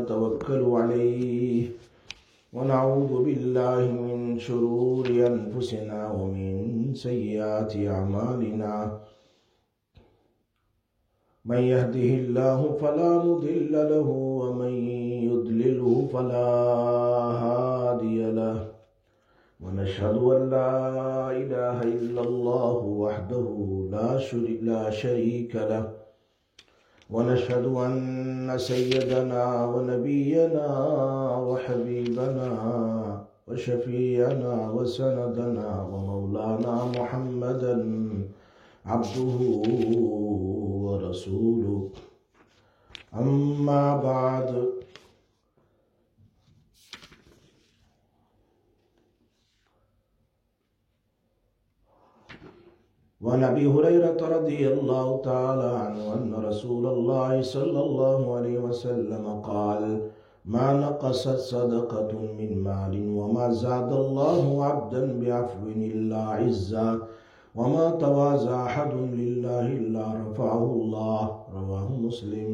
ونتوكل عليه ونعوذ بالله من شرور أنفسنا ومن سيئات أعمالنا من يهده الله فلا مضل له ومن يضلله فلا هادي له ونشهد أن لا إله إلا الله وحده لا شريك له ونشهد أن سيدنا ونبينا وحبيبنا وشفيعنا وسندنا ومولانا محمدا عبده ورسوله أما بعد وعن أبي هريرة رضي الله تعالى عنه أن رسول الله صلى الله عليه وسلم قال ما نقصت صدقة من مال وما زاد الله عبدا بعفو إلا عزا وما تواضع أحد لله إلا رفعه الله رواه مسلم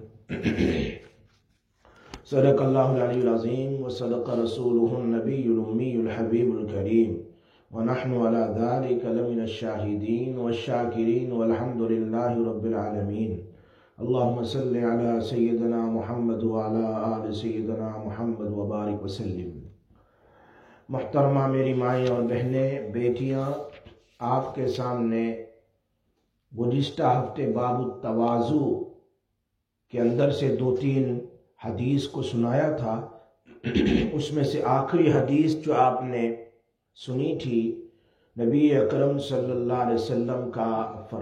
صدق الله العلي العظيم وصدق رسوله النبي الأمي الحبيب الكريم ونحن على ذلك لمن الشاهدين والشاكرين والحمد لله رب العالمين اللهم صل على سيدنا محمد وعلى آل سيدنا محمد وبارك وسلم. محترمہ میری مائیں اور بہنیں، بیٹیاں، آپ کے سامنے گزشتہ ہفتے باب التواضع کے اندر سے 2-3 حدیث کو سنایا تھا. اس میں سے آخری حدیث جو آپ نے سنی تھی نبی اکرم صلی اللہ علیہ وسلم کا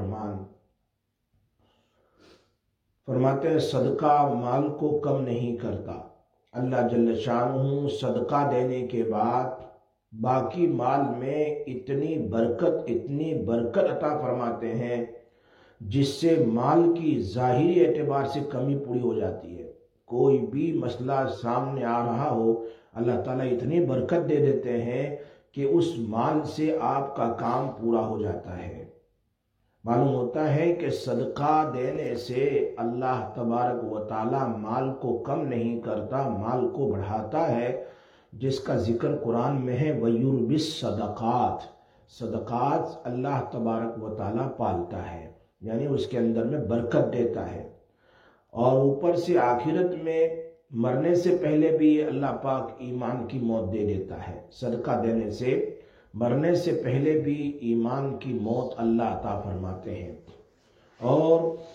فرماتے ہیں صدقہ مال کو کم نہیں کرتا. اللہ جل شانہ صدقہ دینے کے بعد باقی مال میں اتنی برکت عطا فرماتے ہیں جس سے مال کی ظاہری اعتبار سے کمی پوری ہو جاتی ہے. کوئی بھی مسئلہ سامنے آ رہا ہو اللہ تعالیٰ اتنی برکت دے دیتے ہیں کہ اس مال سے آپ کا کام پورا ہو جاتا ہے. معلوم ہوتا ہے کہ صدقہ دینے سے اللہ تبارک و تعالی مال کو کم نہیں کرتا، مال کو بڑھاتا ہے، جس کا ذکر قرآن میں ہے وَيُرْبِي الصَّدَقَاتِ. صدقات اللہ تبارک و تعالی پالتا ہے، یعنی اس کے اندر میں برکت دیتا ہے. اور اوپر سے آخرت میں مرنے سے پہلے بھی اللہ پاک ایمان کی موت دے دیتا ہے. صدقہ دینے سے مرنے سے پہلے بھی ایمان کی موت اللہ عطا فرماتے ہیں. اور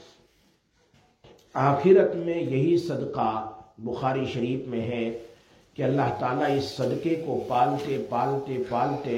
آخرت میں یہی صدقہ بخاری شریف میں ہے کہ اللہ تعالیٰ اس صدقے کو پالتے پالتے پالتے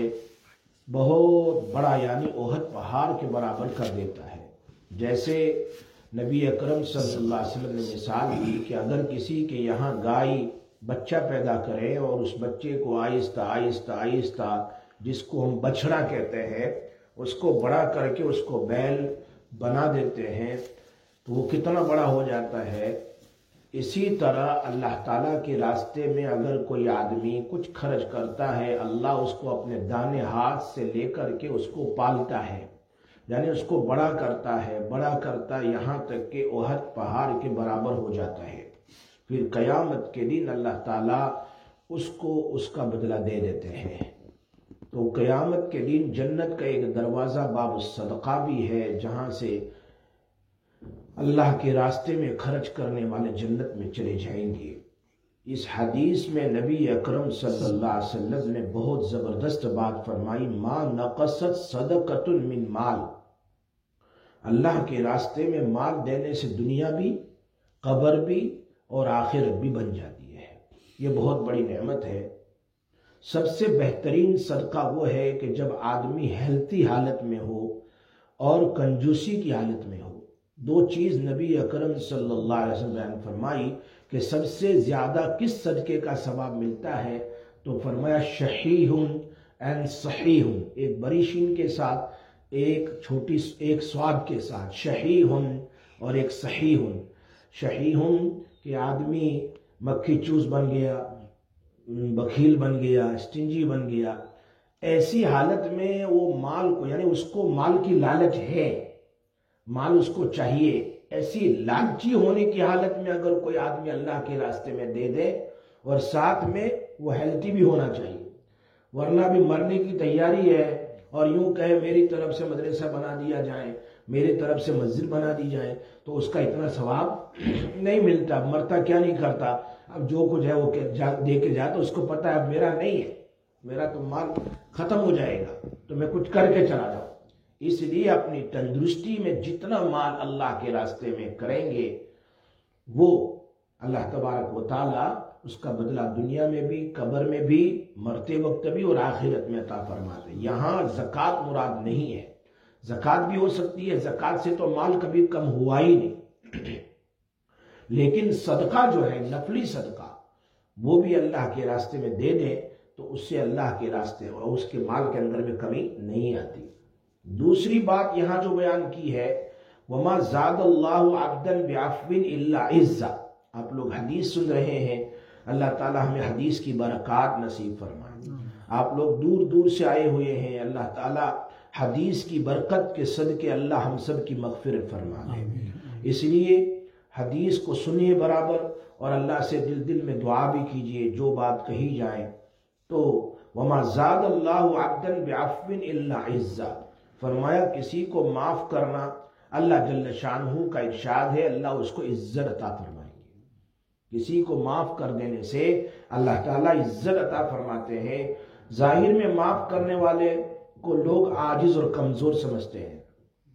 بہت بڑا یعنی احد پہاڑ کے برابر کر دیتا ہے. جیسے نبی اکرم صلی اللہ علیہ وسلم نے مثال دی کہ اگر کسی کے یہاں گائے بچہ پیدا کرے اور اس بچے کو آہستہ آہستہ آہستہ جس کو ہم بچڑا کہتے ہیں اس کو بڑا کر کے اس کو بیل بنا دیتے ہیں تو وہ کتنا بڑا ہو جاتا ہے. اسی طرح اللہ تعالیٰ کے راستے میں اگر کوئی آدمی کچھ خرچ کرتا ہے اللہ اس کو اپنے دانے ہاتھ سے لے کر کے اس کو پالتا ہے، یعنی اس کو بڑا کرتا یہاں تک کہ احد پہاڑ کے برابر ہو جاتا ہے. پھر قیامت کے دن اللہ تعالیٰ اس کو اس کا بدلہ دے دیتے ہیں. تو قیامت کے دن جنت کا ایک دروازہ باب الصدقہ بھی ہے جہاں سے اللہ کے راستے میں خرچ کرنے والے جنت میں چلے جائیں گے. اس حدیث میں نبی اکرم صلی اللہ علیہ وسلم نے بہت زبردست بات فرمائی ما نقصت صدقۃ من مال. اللہ کے راستے میں مال دینے سے دنیا بھی، قبر بھی اور آخرت بھی بن جاتی ہے. یہ بہت بڑی نعمت ہے. سب سے بہترین صدقہ وہ ہے کہ جب آدمی ہیلتھی حالت میں ہو اور کنجوسی کی حالت میں ہو. 2 چیز نبی اکرم صلی اللہ علیہ وسلم بیان فرمائی کہ سب سے زیادہ کس صدقے کا ثواب ملتا ہے تو فرمایا شحیح اینڈ صحیح، ایک بڑی شین کے ساتھ ایک سواد کے ساتھ، شحیح اور ایک صحیح. شحیح کہ آدمی مکھی چوس بن گیا، بخیل بن گیا، اسٹنجی بن گیا، ایسی حالت میں وہ مال کو یعنی اس کو مال کی لالچ ہے، مال اس کو چاہیے، ایسی لالچی ہونے کی حالت میں اگر کوئی آدمی اللہ کے راستے میں دے دے، اور ساتھ میں وہ ہیلتھی بھی ہونا چاہیے، ورنہ بھی مرنے کی تیاری ہے اور یوں کہے میری طرف سے مدرسہ بنا دیا جائے، میری طرف سے مسجد بنا دی جائے، تو اس کا اتنا ثواب نہیں ملتا، مرتا کیا نہیں کرتا، اب جو کچھ ہے وہ دے کے جائے، تو اس کو پتا ہے اب میرا نہیں ہے، میرا تو مال ختم ہو جائے گا، تو میں کچھ کر کے چلا جاؤں۔ اس لیے اپنی تندرستی میں جتنا مال اللہ کے راستے میں کریں گے، وہ اللہ تبارک و تعالی اس کا بدلہ دنیا میں بھی، قبر میں بھی، مرتے وقت بھی اور آخرت میں عطا فرماتے ہیں۔ یہاں زکوٰۃ مراد نہیں ہے، زکوٰۃ بھی ہو سکتی ہے، زکوٰۃ سے تو مال کبھی کم ہوا ہی نہیں، لیکن صدقہ جو ہے، نفلی صدقہ، وہ بھی اللہ کے راستے میں دے دیں تو اس سے اللہ کے راستے اور اس کے مال کے اندر میں کمی نہیں آتی۔ دوسری بات یہاں جو بیان کی ہے، وَمَا زَادَ اللَّهُ عَبْدًا بِعَفْوٍ إِلَّا عِزًّا، آپ لوگ حدیث سن رہے ہیں، اللہ تعالیٰ ہمیں حدیث کی برکات نصیب فرمائے۔ آپ لوگ دور دور سے آئے ہوئے ہیں، اللہ تعالیٰ حدیث کی برکت کے صدقے اللہ ہم سب کی مغفرت فرمائے۔ اس لیے حدیث کو سنیے برابر، اور اللہ سے دل دل میں دعا بھی کیجئے جو بات کہی جائے تو وَمَا زَادَ اللَّهُ عَبْدًا بِعَفْوٍ إِلَّا عِزًّا، فرمایا کسی کو معاف کرنا، اللہ جل شانہ کا ارشاد ہے اللہ اس کو عزت عطا فرمائیں گے۔ کسی کو معاف کر دینے سے اللہ تعالیٰ عزت عطا فرماتے ہیں۔ ظاہر میں معاف کرنے والے کو لوگ عاجز اور کمزور سمجھتے ہیں،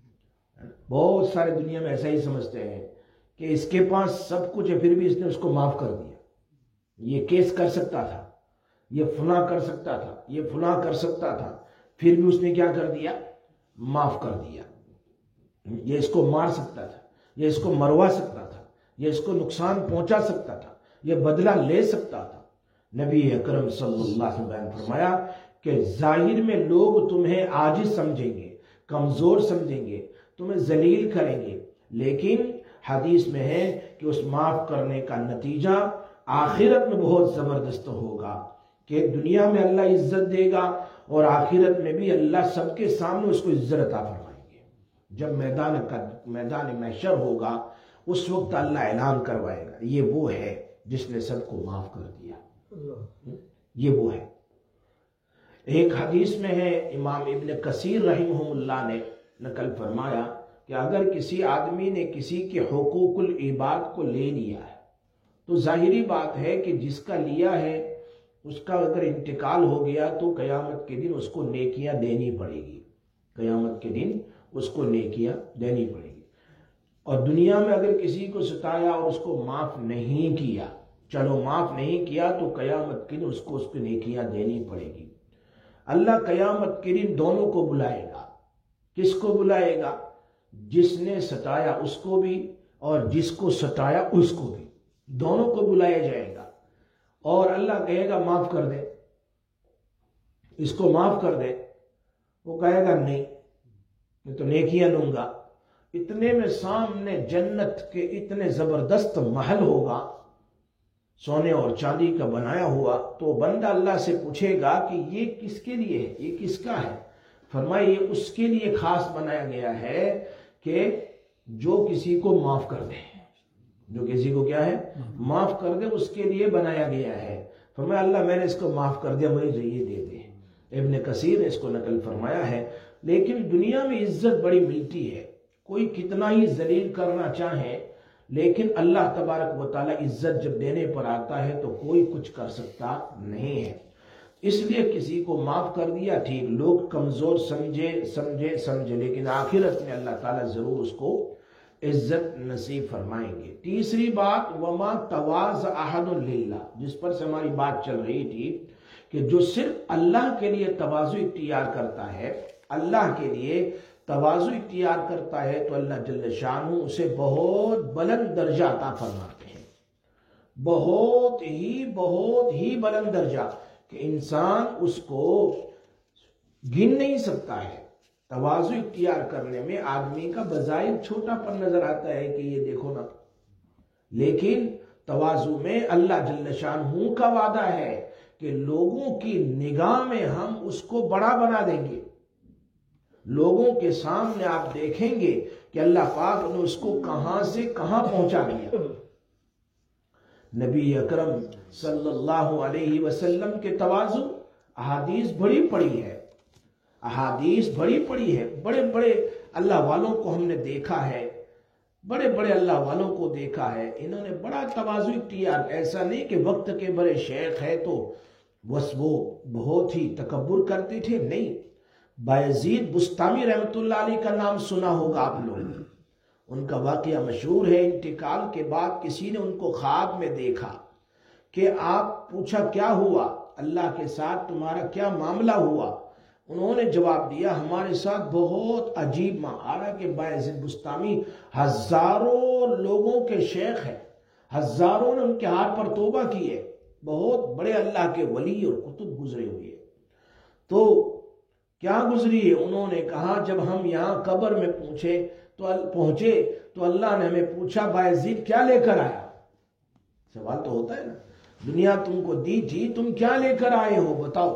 بہت سارے دنیا میں ایسا ہی سمجھتے ہیں کہ اس کے پاس سب کچھ ہے پھر بھی اس نے اس کو معاف کر دیا، یہ کیس کر سکتا تھا، یہ فلاں کر سکتا تھا، یہ فلاں کر سکتا تھا، پھر بھی اس نے کیا کر دیا؟ معاف کر دیا۔ یہ اس کو مار سکتا تھا، یہ اس کو مروا سکتا تھا، یہ اس کو نقصان پہنچا سکتا تھا، یہ بدلہ لے سکتا تھا۔ نبی اکرم صلی اللہ علیہ وسلم نے فرمایا کہ ظاہر میں لوگ تمہیں عاجز سمجھیں گے، کمزور سمجھیں گے، تمہیں ذلیل کریں گے، لیکن حدیث میں ہے کہ اس معاف کرنے کا نتیجہ آخرت میں بہت زبردست ہوگا، کہ دنیا میں اللہ عزت دے گا اور آخرت میں بھی اللہ سب کے سامنے اس کو عزت عطا فرمائیں گے۔ جب میدان محشر ہوگا اس وقت اللہ اعلان کروائے گا یہ وہ ہے جس نے سب کو معاف کر دیا، یہ وہ ہے۔ ایک حدیث میں ہے، امام ابن کثیر رحمہ اللہ نے نقل فرمایا کہ اگر کسی آدمی نے کسی کے حقوق العباد کو لے لیا ہے تو ظاہری بات ہے کہ جس کا لیا ہے اس کا اگر انتقال ہو گیا تو قیامت کے دن اس کو نیکیاں دینی پڑے گی، قیامت کے دن اس کو نیکیاں دینی پڑے گی۔ اور دنیا میں اگر کسی کو ستایا اور اس کو معاف نہیں کیا، چلو معاف نہیں کیا تو قیامت کے دن اس کو نیکیاں دینی پڑے گی۔ اللہ قیامت کے دن دونوں کو بلائے گا۔ کس کو بلائے گا؟ جس نے ستایا اس کو بھی اور جس کو ستایا اس کو بھی، دونوں کو بلایا جائے گا، اور اللہ کہے گا معاف کر دے، اس کو معاف کر دے، وہ کہے گا نہیں میں تو نیکیاں لوں گا۔ اتنے میں سامنے جنت کے اتنے زبردست محل ہوگا سونے اور چاندی کا بنایا ہوا، تو بندہ اللہ سے پوچھے گا کہ یہ کس کے لیے ہے، یہ کس کا ہے؟ فرمایا یہ اس کے لیے خاص بنایا گیا ہے کہ جو کسی کو معاف کر دے، جو کسی کو کیا ہے معاف کر دے، اس کے لیے بنایا گیا ہے۔ فرمایا اللہ میں نے اس کو معاف کر دیا، مجھے یہ دے دے۔ ابن کثیر نے اس کو نقل فرمایا ہے۔ لیکن دنیا میں عزت بڑی ملتی ہے، کوئی کتنا ہی ذلیل کرنا چاہے، لیکن اللہ تبارک و تعالی عزت جب دینے پر آتا ہے تو کوئی کچھ کر سکتا نہیں ہے۔ اس لیے کسی کو معاف کر دیا ٹھیک، لوگ کمزور سمجھے، لیکن آخرت میں اللہ تعالیٰ ضرور اس کو عزت نصیب فرمائیں گے۔ تیسری بات وما تواضع احد للہ، جس پر سے ہماری بات چل رہی تھی کہ جو صرف اللہ کے لیے تواضع اختیار کرتا ہے، اللہ کے لیے تواضع اختیار کرتا ہے تو اللہ جل شانہ اسے بہت بلند درجہ عطا فرماتے ہیں، بہت ہی بلند درجہ کہ انسان اس کو گن نہیں سکتا ہے۔ تواضع اختیار کرنے میں آدمی کا بظاہر چھوٹا پن نظر آتا ہے کہ یہ دیکھو نا، لیکن تواضع میں اللہ جل شانہ کا وعدہ ہے کہ لوگوں کی نگاہ میں ہم اس کو بڑا بنا دیں گے، لوگوں کے سامنے آپ دیکھیں گے کہ اللہ پاک نے اس کو کہاں سے کہاں پہنچا دیا۔ نبی اکرم صلی اللہ علیہ وسلم کے تواضع، احادیث بڑی پڑی ہے، احادیث بڑی پڑی ہے، بڑے بڑے اللہ والوں کو ہم نے دیکھا ہے، بڑے بڑے اللہ والوں کو دیکھا ہے، انہوں نے بڑا تواضع کیا۔ ایسا نہیں کہ وقت کے بڑے شیخ ہے تو بس وہ بہت ہی تکبر کرتے تھے، نہیں۔ بایزید بستامی رحمۃ اللہ علیہ کا نام سنا ہوگا آپ لوگ، ان کا واقعہ مشہور ہے۔ انتقال کے بعد کسی نے ان کو خواب میں دیکھا کہ آپ پوچھا کیا ہوا، اللہ کے ساتھ تمہارا کیا معاملہ ہوا؟ انہوں نے جواب دیا ہمارے ساتھ بہت عجیب معاملہ، کہ بایزید بستامی ہزاروں لوگوں کے شیخ ہیں، ہزاروں نے ان کے ہاتھ پر توبہ کی ہے، بہت بڑے اللہ کے ولی اور قطب گزرے ہوئے۔ تو کیا گزری ہے؟ انہوں نے کہا جب ہم یہاں قبر میں پہنچے تو اللہ نے ہمیں پوچھا بایزید کیا لے کر آیا؟ سوال تو ہوتا ہے نا، دنیا تم کو دی تھی، تم کیا لے کر آئے ہو بتاؤ؟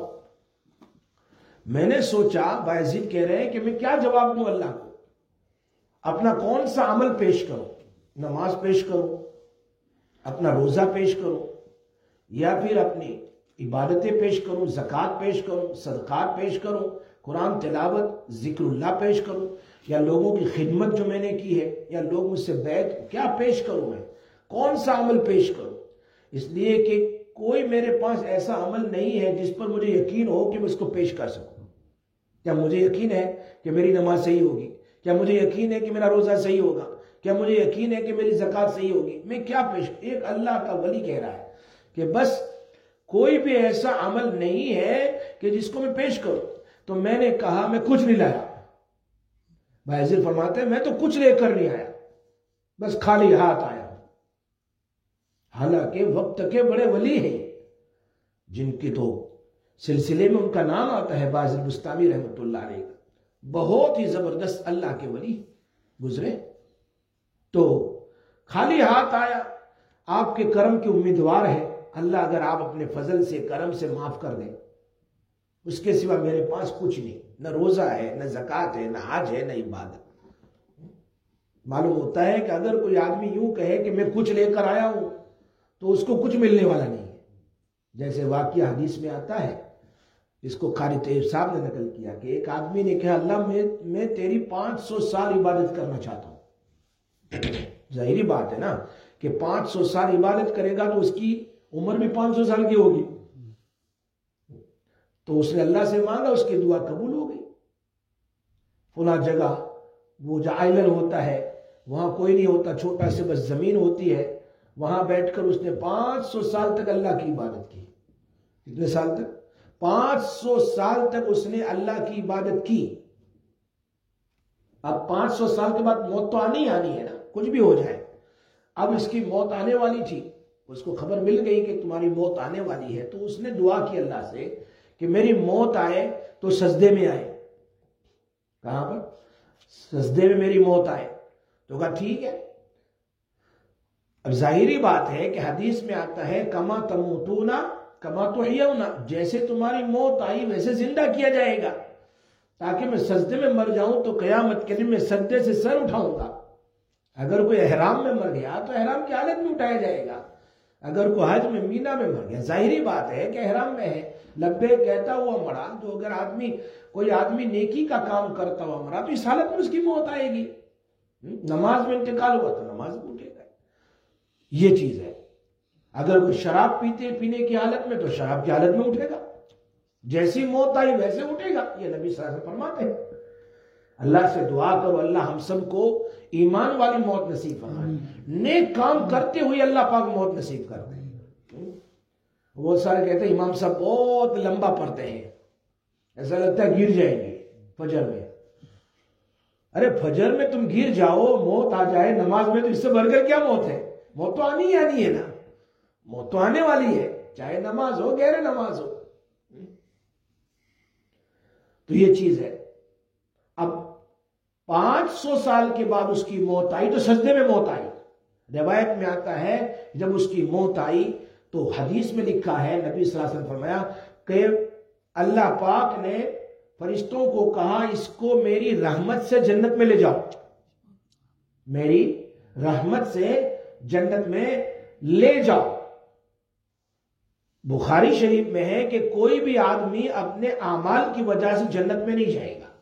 میں نے سوچا، بایزید کہہ رہے ہیں کہ میں کیا جواب دوں اللہ کو، اپنا کون سا عمل پیش کروں؟ نماز پیش کروں، اپنا روزہ پیش کروں، یا پھر اپنی عبادتیں پیش کروں، زکوٰۃ پیش کروں، صدقات پیش کروں، قرآن تلاوت، ذکر اللہ پیش کروں، یا لوگوں کی خدمت جو میں نے کی ہے، یا لوگ مجھ سے بیعت، کیا پیش کروں؟ میں کون سا عمل پیش کروں؟ اس لیے کہ کوئی میرے پاس ایسا عمل نہیں ہے جس پر مجھے یقین ہو کہ میں اس کو پیش کر سکوں۔ کیا مجھے یقین ہے کہ میری نماز صحیح ہوگی؟ کیا مجھے یقین ہے کہ میرا روزہ صحیح ہوگا؟ کیا مجھے یقین ہے کہ میری زکوٰۃ صحیح ہوگی؟ میں کیا پیش؟ ایک اللہ کا ولی کہہ رہا ہے کہ بس کوئی بھی ایسا عمل نہیں ہے کہ جس کو میں پیش کروں۔ تو میں نے کہا میں کچھ نہیں لایا۔ بایزید فرماتے ہیں میں تو کچھ لے کر نہیں آیا، بس خالی ہاتھ آیا۔ حالانکہ وقت کے بڑے ولی ہیں، جن کی تو سلسلے میں ان کا نام آتا ہے بایزید بستامی رحمۃ اللہ علیہ، بہت ہی زبردست اللہ کے ولی گزرے۔ تو خالی ہاتھ آیا، آپ کے کرم کے امیدوار ہے، اللہ اگر آپ اپنے فضل سے کرم سے معاف کر دیں، اس کے سوا میرے پاس کچھ نہیں، نہ روزہ ہے، نہ زکوٰۃ ہے، نہ حج ہے، نہ عبادت۔ معلوم ہوتا ہے کہ اگر کوئی آدمی یوں کہے کہ میں کچھ لے کر آیا ہوں تو اس کو کچھ ملنے والا نہیں ہے۔ جیسے واقعہ حدیث میں آتا ہے، اس کو قاری طیب صاحب نے نقل کیا کہ ایک آدمی نے کہا اللہ میں تیری 500 سال عبادت کرنا چاہتا ہوں۔ ظاہری بات ہے نا کہ 500 سال عبادت کرے گا تو اس کی عمر بھی 500 سال کی ہوگی۔ تو اس نے اللہ سے مانگا، اس کی دعا قبول ہو گئی۔ فلاں جگہ وہ جو آئلینڈ ہوتا ہے وہاں کوئی نہیں ہوتا، چھوٹا سے بس زمین ہوتی ہے، وہاں بیٹھ کر اس نے 500 سال تک اللہ کی عبادت کی۔ کتنے سال تک؟ 500 سال تک اس نے اللہ کی عبادت کی۔ اب 500 سال کے بعد موت تو آنی ہے نا، کچھ بھی ہو جائے۔ اب اس کی موت آنے والی تھی، اس کو خبر مل گئی کہ تمہاری موت آنے والی ہے، تو اس نے دعا کی اللہ سے کہ میری موت آئے تو سجدے میں آئے۔ کہاں پر؟ سجدے میں میری موت آئے۔ تو کہا ٹھیک ہے۔ اب ظاہری بات ہے کہ حدیث میں آتا ہے کما تموتون کما تحیون، جیسے تمہاری موت آئی ویسے زندہ کیا جائے گا، تاکہ میں سجدے میں مر جاؤں تو قیامت کے دن میں سجدے سے سر اٹھاؤں گا۔ اگر کوئی احرام میں مر گیا تو احرام کی حالت میں اٹھایا جائے گا، اگر کوئی حج میں مینا میں مر گیا، ظاہری بات ہے کہ احرام میں ہے، لبے کہتا ہوا مرا، تو اگر کوئی آدمی نیکی کا کام کرتا ہوا مرا تو اس حالت میں اس کی موت آئے گی۔ نماز میں انتقال ہوا تو نماز میں اٹھے گا۔ یہ چیز ہے۔ اگر کوئی شراب پینے کی حالت میں تو شراب کی حالت میں اٹھے گا، جیسی موت آئی ویسے اٹھے گا۔ یہ نبی صلی اللہ علیہ وسلم فرماتے ہیں۔ اللہ سے دعا کرو اللہ ہم سب کو ایمان والی موت نصیب فرمائے، نیک کام کرتے ہوئے اللہ پاک موت نصیب کرتے ہیں۔ بہت سارے کہتے ہیں امام صاحب بہت لمبا پڑھتے ہیں، ایسا لگتا ہے گر جائیں گے فجر میں۔ ارے فجر میں تم گر جاؤ، موت آ جائے نماز میں، تو اس سے بڑھ کر کیا موت ہے؟ موت تو آنی ہی آنی ہے نا، موت تو آنے والی ہے، چاہے نماز ہو غیر نماز ہو۔ تو یہ چیز ہے۔ اب 500 سال کے بعد اس کی موت آئی تو سجدے میں موت آئی۔ روایت میں آتا ہے جب اس کی موت آئی تو حدیث میں لکھا ہے نبی صلی اللہ علیہ وسلم فرمایا کہ اللہ پاک نے فرشتوں کو کہا اس کو میری رحمت سے جنت میں لے جاؤ، میری رحمت سے جنت میں لے جاؤ۔ بخاری شریف میں ہے کہ کوئی بھی آدمی اپنے اعمال کی وجہ سے جنت میں نہیں جائے گا،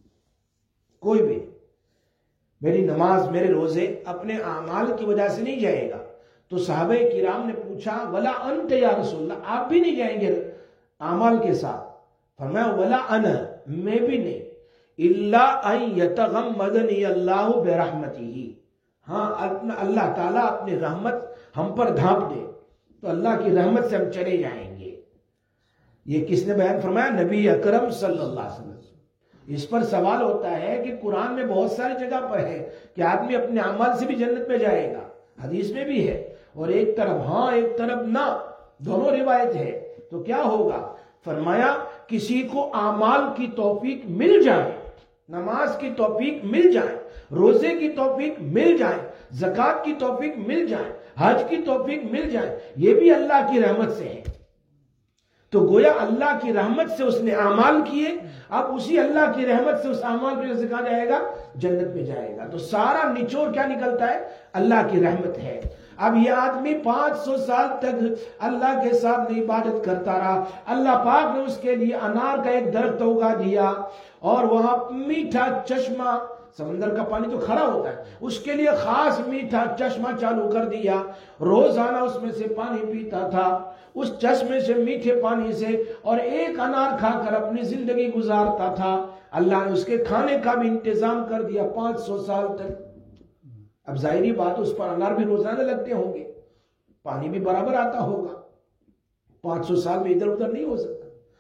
کوئی بھی، میری نماز میرے روزے اپنے اعمال کی وجہ سے نہیں جائے گا۔ تو صحابہ کرام نے پوچھا ولا انت یا رسول اللہ، آپ بھی نہیں جائیں گے اعمال کے ساتھ؟ فرمایا ولا انا، میں بھی نہیں، الا ان یتغمدنی اللہ برحمتہ، ہاں اللہ تعالیٰ اپنی رحمت ہم پر ڈھانپ دے تو اللہ کی رحمت سے ہم چلے جائیں گے۔ یہ کس نے بیان فرمایا؟ نبی اکرم صلی اللہ علیہ وسلم۔ اس پر سوال ہوتا ہے کہ قرآن میں بہت ساری جگہ پر ہے کہ آدمی اپنے اعمال سے بھی جنت میں جائے گا، حدیث میں بھی ہے، اور ایک طرف ہاں ایک طرف نہ، دونوں روایت ہے۔ تو کیا ہوگا؟ فرمایا کسی کو اعمال کی توفیق مل جائے، نماز کی توفیق مل جائے، روزے کی توفیق مل جائے، زکوٰۃ کی توفیق مل جائے، حج کی توفیق مل جائے، یہ بھی اللہ کی رحمت سے ہے۔ تو گویا اللہ کی رحمت سے اس نے اعمال کیے، اب اسی اللہ کی رحمت سے اس اعمال پہ سے کہا جائے گا جنت میں جائے گا۔ تو سارا نچوڑ کیا نکلتا ہے؟ اللہ کی رحمت ہے۔ اب یہ آدمی 500 سال تک اللہ کے ساتھ عبادت کرتا رہا، اللہ پاک نے اس کے لیے انار کا ایک درخت اگا دیا، اور وہاں میٹھا چشمہ، سمندر کا پانی تو کھڑا ہوتا ہے، اس کے لیے خاص میٹھا چشمہ چالو کر دیا، روزانہ اس میں سے پانی پیتا تھا، اس چشمے سے میٹھے پانی سے، اور ایک انار کھا کر اپنی زندگی گزارتا تھا۔ اللہ نے اس کے کھانے کا بھی انتظام کر دیا 500 سال تک۔ اب ظاہری بات اس پر انار بھی روزانہ لگتے ہوں گے، پانی بھی برابر آتا ہوگا، 500 سال میں ادھر ادھر نہیں ہو سکتا۔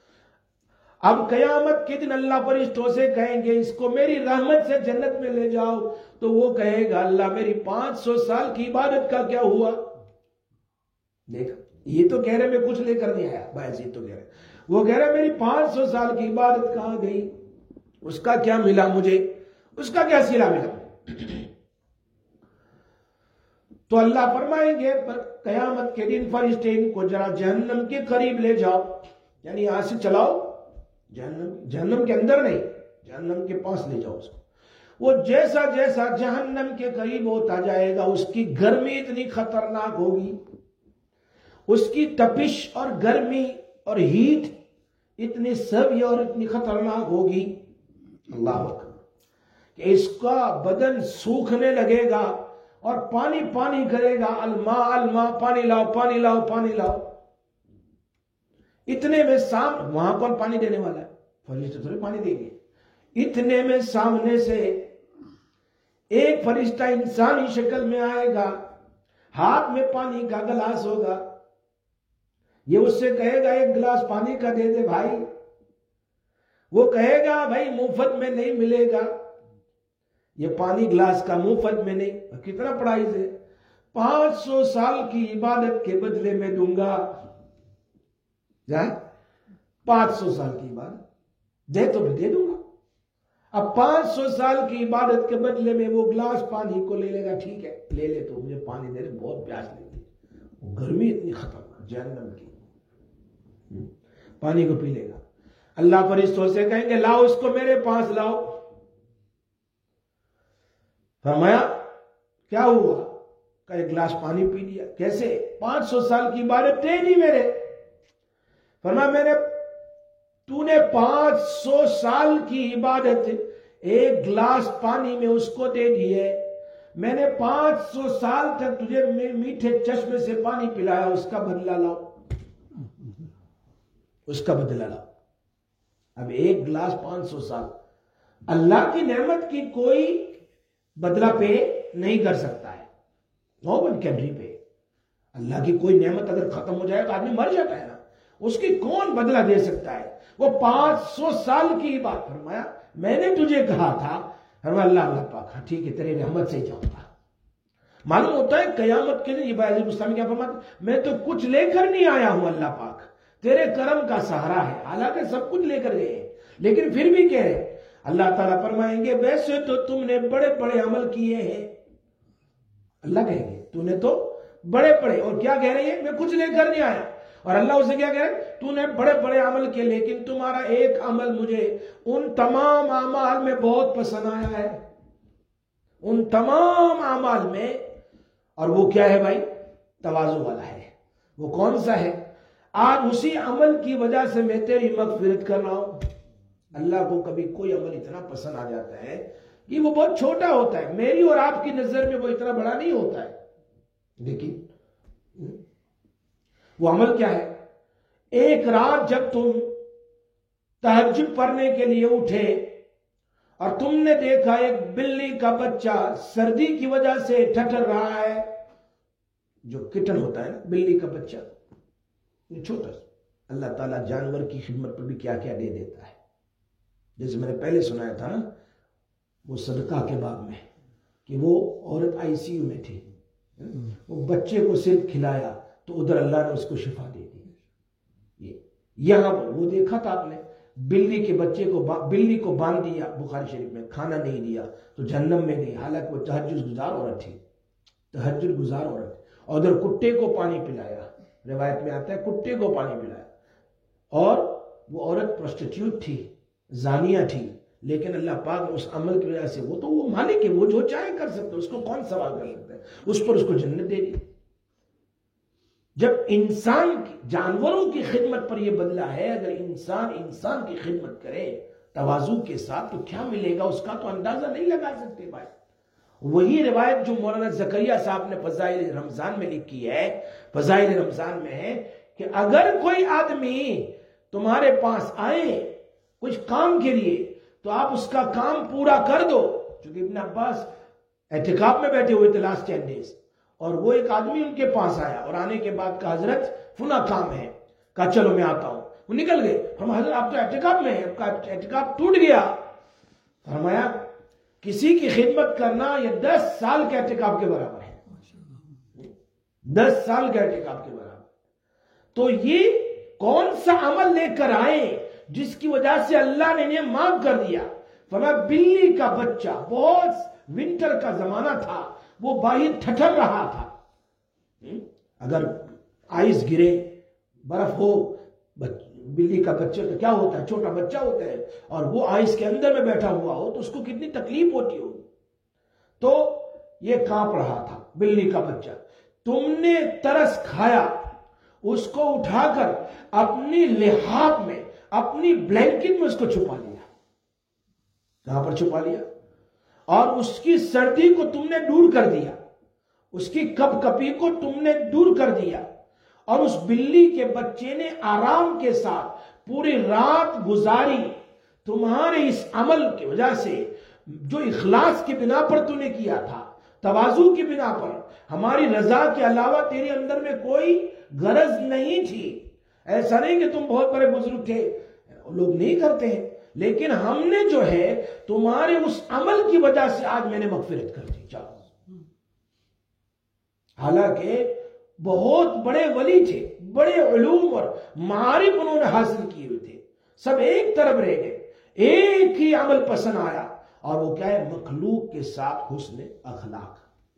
اب قیامت کے دن اللہ فرشتوں سے کہیں گے اس کو میری رحمت سے جنت میں لے جاؤ، تو وہ کہے گا اللہ میری 500 سال کی عبادت کا کیا ہوا؟ دیکھا، یہ تو کہہ رہے میں کچھ لے کر نہیں آیا، باعزید تو کہہ رہے، وہ کہہ رہے میری 500 سال کی عبادت کہاں گئی، اس کا کیا ملا مجھے، اس کا کیا صلہ ملا؟ تو اللہ فرمائیں گے قیامت کے دن فرشتے ان کو ذرا جہنم کے قریب لے جاؤ، یعنی یہاں سے چلاؤ جہنم کے اندر نہیں، جہنم کے پاس لے جاؤ اس کو۔ وہ جیسا جیسا جہنم کے قریب ہوتا جائے گا اس کی گرمی اتنی خطرناک ہوگی، اس کی تپش اور گرمی اور ہیٹ اتنی سوی اور اتنی خطرناک ہوگی، اللہ اکبر، کہ اس کا بدن سوکھنے لگے گا اور پانی پانی کرے گا، الماء الماء، پانی لاؤ پانی لاؤ پانی لاؤ۔ اتنے میں وہاں کون پانی دینے والا ہے؟ فرشتے تھوڑے پانی دیں گے۔ اتنے میں سامنے سے ایک فرشتہ انسانی شکل میں آئے گا، ہاتھ میں پانی کا گلاس ہوگا، یہ اس سے کہے گا ایک گلاس پانی کا دے دے بھائی، وہ کہے گا بھائی مفت میں نہیں ملے گا، یہ پانی گلاس کا مفت میں نہیں، کتنا پرائز ہے؟ 500 سال کی عبادت کے بدلے میں دوں گا، جائے 500 سال کی عبادت دے تو بھی دے دوں گا۔ اب 500 سال کی عبادت کے بدلے میں وہ گلاس پانی کو لے لے گا، ٹھیک ہے لے لے، تو مجھے پانی دے دے، بہت پیاس لگی، گرمی اتنی خطرناک جہنم کی، پانی کو پی لے گا۔ اللہ فرشتوں سے کہیں گے لاؤ اس کو میرے پاس لاؤ۔ فرمایا کیا ہوا؟ کہ ایک گلاس پانی پی لیا، کیسے؟ 500 سال کی عبادت دے دی میرے۔ فرمایا تو نے 500 سال کی عبادت ایک گلاس پانی میں اس کو دے دی ہے، میں نے 500 سال تک تجھے میٹھے چشمے سے پانی پلایا، اس کا بدلہ لاؤ، اس کا بدلہ لاؤ۔ اب ایک گلاس 500 سال، اللہ کی نعمت کی کوئی بدلہ پے نہیں کر سکتا ہے، نو ون کین ریپے۔ اللہ کی کوئی نعمت اگر ختم ہو جائے تو آدمی مر جاتا ہے نا، اس کی کون بدلہ دے سکتا ہے؟ وہ 500 سال کی بات۔ فرمایا میں نے تجھے کہا تھا، فرمایا اللہ پاک ہاں ٹھیک ہے تیری رحمت سے ہی جاؤں گا۔ معلوم ہوتا ہے قیامت کے دن یہ باعزید مستمی کیا فرماتا، میں تو کچھ لے کر نہیں آیا ہوں، اللہ پاک تیرے کرم کا سہارا ہے، حالانکہ سب کچھ لے کر گئے لیکن پھر بھی کہہ رہے، اللہ تعالیٰ فرمائیں گے ویسے تو تم نے بڑے بڑے عمل کیے ہیں، اللہ کہیں گے تو نے تو بڑے بڑے، اور کیا کہہ رہے ہیں میں کچھ لے کر نہیں آیا، اور اللہ اسے کیا کہہ رہا ہے؟ تو نے بڑے بڑے عمل کیے لیکن تمہارا ایک عمل مجھے ان تمام اعمال میں بہت پسند آیا ہے، ان تمام اعمال میں، اور وہ کیا ہے بھائی؟ تواضع والا ہے۔ وہ کون سا ہے؟ آج اسی عمل کی وجہ سے میں تیری مغفرت کر رہا ہوں۔ اللہ کو کبھی کوئی عمل اتنا پسند آ جاتا ہے کہ وہ بہت چھوٹا ہوتا ہے، میری اور آپ کی نظر میں وہ اتنا بڑا نہیں ہوتا ہے، لیکن وہ عمل کیا ہے؟ ایک رات جب تم تہجد پڑھنے کے لیے اٹھے اور تم نے دیکھا ایک بلی کا بچہ سردی کی وجہ سے ٹھٹر رہا ہے، جو کٹن ہوتا ہے نا بلی کا بچہ، یہ چھوٹا سا، اللہ تعالیٰ جانور کی خدمت پر بھی کیا کیا دے دیتا ہے۔ جیسے میں نے پہلے سنایا تھا نا وہ صدقہ کے باب میں کہ وہ عورت آئی سی یو میں تھی، وہ بچے کو صرف کھلایا تو ادھر اللہ نے اس کو شفا دے دی۔ یہاں وہ دیکھا تھا آپ نے، بلی کے بچے کو بلی کو باندھ دیا بخاری شریف میں، کھانا نہیں دیا تو جہنم میں گئی، حالانکہ وہ تہجد گزار عورت تھی، تہجد گزار عورت، اور ادھر کتے کو پانی پلایا، روایت میں آتا ہے کتے کو پانی پلایا، اور وہ عورت پروسٹیٹیوٹ تھی، زانیہ تھی، لیکن اللہ پاک نے اس عمل کی وجہ سے، وہ تو وہ مالک ہے، وہ جو چاہے کر سکتے، اس کو کون سوال کر سکتا ہے، اس پر اس کو جنت دے دی۔ جب انسان جانوروں کی خدمت پر یہ بدلہ ہے، اگر انسان کی خدمت کرے تواضع کے ساتھ تو کیا ملے گا اس کا تو اندازہ نہیں لگا سکتے بھائی۔ وہی روایت جو مولانا زکریا صاحب نے فضائل رمضان میں لکھی ہے، فضائل رمضان میں ہے کہ اگر کوئی آدمی تمہارے پاس آئے کچھ کام کے لیے تو آپ اس کا کام پورا کر دو، چونکہ ابن عباس اعتکاف میں بیٹھے ہوئے تھے لاسٹ 10 days، اور وہ ایک آدمی ان کے پاس آیا اور آنے کے بعد کہا حضرت فلاں کام ہے، کہا چلو میں آتا ہوں، وہ نکل گئے، فرمایا حضرت آپ تو اعتکاف میں ہیں، آپ کا اعتکاف ٹوٹ گیا، فرمایا کسی کی خدمت کرنا یہ 10 سال کے اعتکاف کے برابر ہے، 10 سال کے اعتکاف کے برابر۔ تو یہ کون سا عمل لے کر آئے جس کی وجہ سے اللہ نے انہیں معاف کر دیا؟ فرمایا بلی کا بچہ، بہت ونٹر کا زمانہ تھا، وہ باہر ٹھٹر رہا تھا، اگر آئس گرے، برف ہو، بلی کا بچہ تو کیا ہوتا ہے، چھوٹا بچہ ہوتا ہے، اور وہ آئس کے اندر میں بیٹھا ہوا ہو تو اس کو کتنی تکلیف ہوتی ہوگی۔ تو یہ کانپ رہا تھا بلی کا بچہ، تم نے ترس کھایا، اس کو اٹھا کر اپنی لحاف میں، اپنی بلینکٹ میں اس کو چھپا لیا۔ کہاں پر چھپا لیا؟ اور اس کی سردی کو تم نے دور کر دیا، اس کی کپ کپی کو تم نے دور کر دیا، اور اس بلی کے بچے نے آرام کے ساتھ پوری رات گزاری تمہارے اس عمل کی وجہ سے، جو اخلاص کی بنا پر تو نے کیا تھا، تواضع کی بنا پر، ہماری رضا کے علاوہ تیرے اندر میں کوئی غرض نہیں تھی۔ ایسا نہیں کہ تم بہت بڑے بزرگ تھے، لوگ نہیں کرتے ہیں، لیکن ہم نے جو ہے تمہارے اس عمل کی وجہ سے آج میں نے مغفرت کر دی۔ چاہو حالانکہ بہت بڑے ولی تھے، بڑے علوم اور معارف انہوں نے حاصل کیے ہوئے تھے، سب ایک طرف رہ گئے، ایک ہی عمل پسند آیا، اور وہ کیا ہے؟ مخلوق کے ساتھ حسن اخلاق۔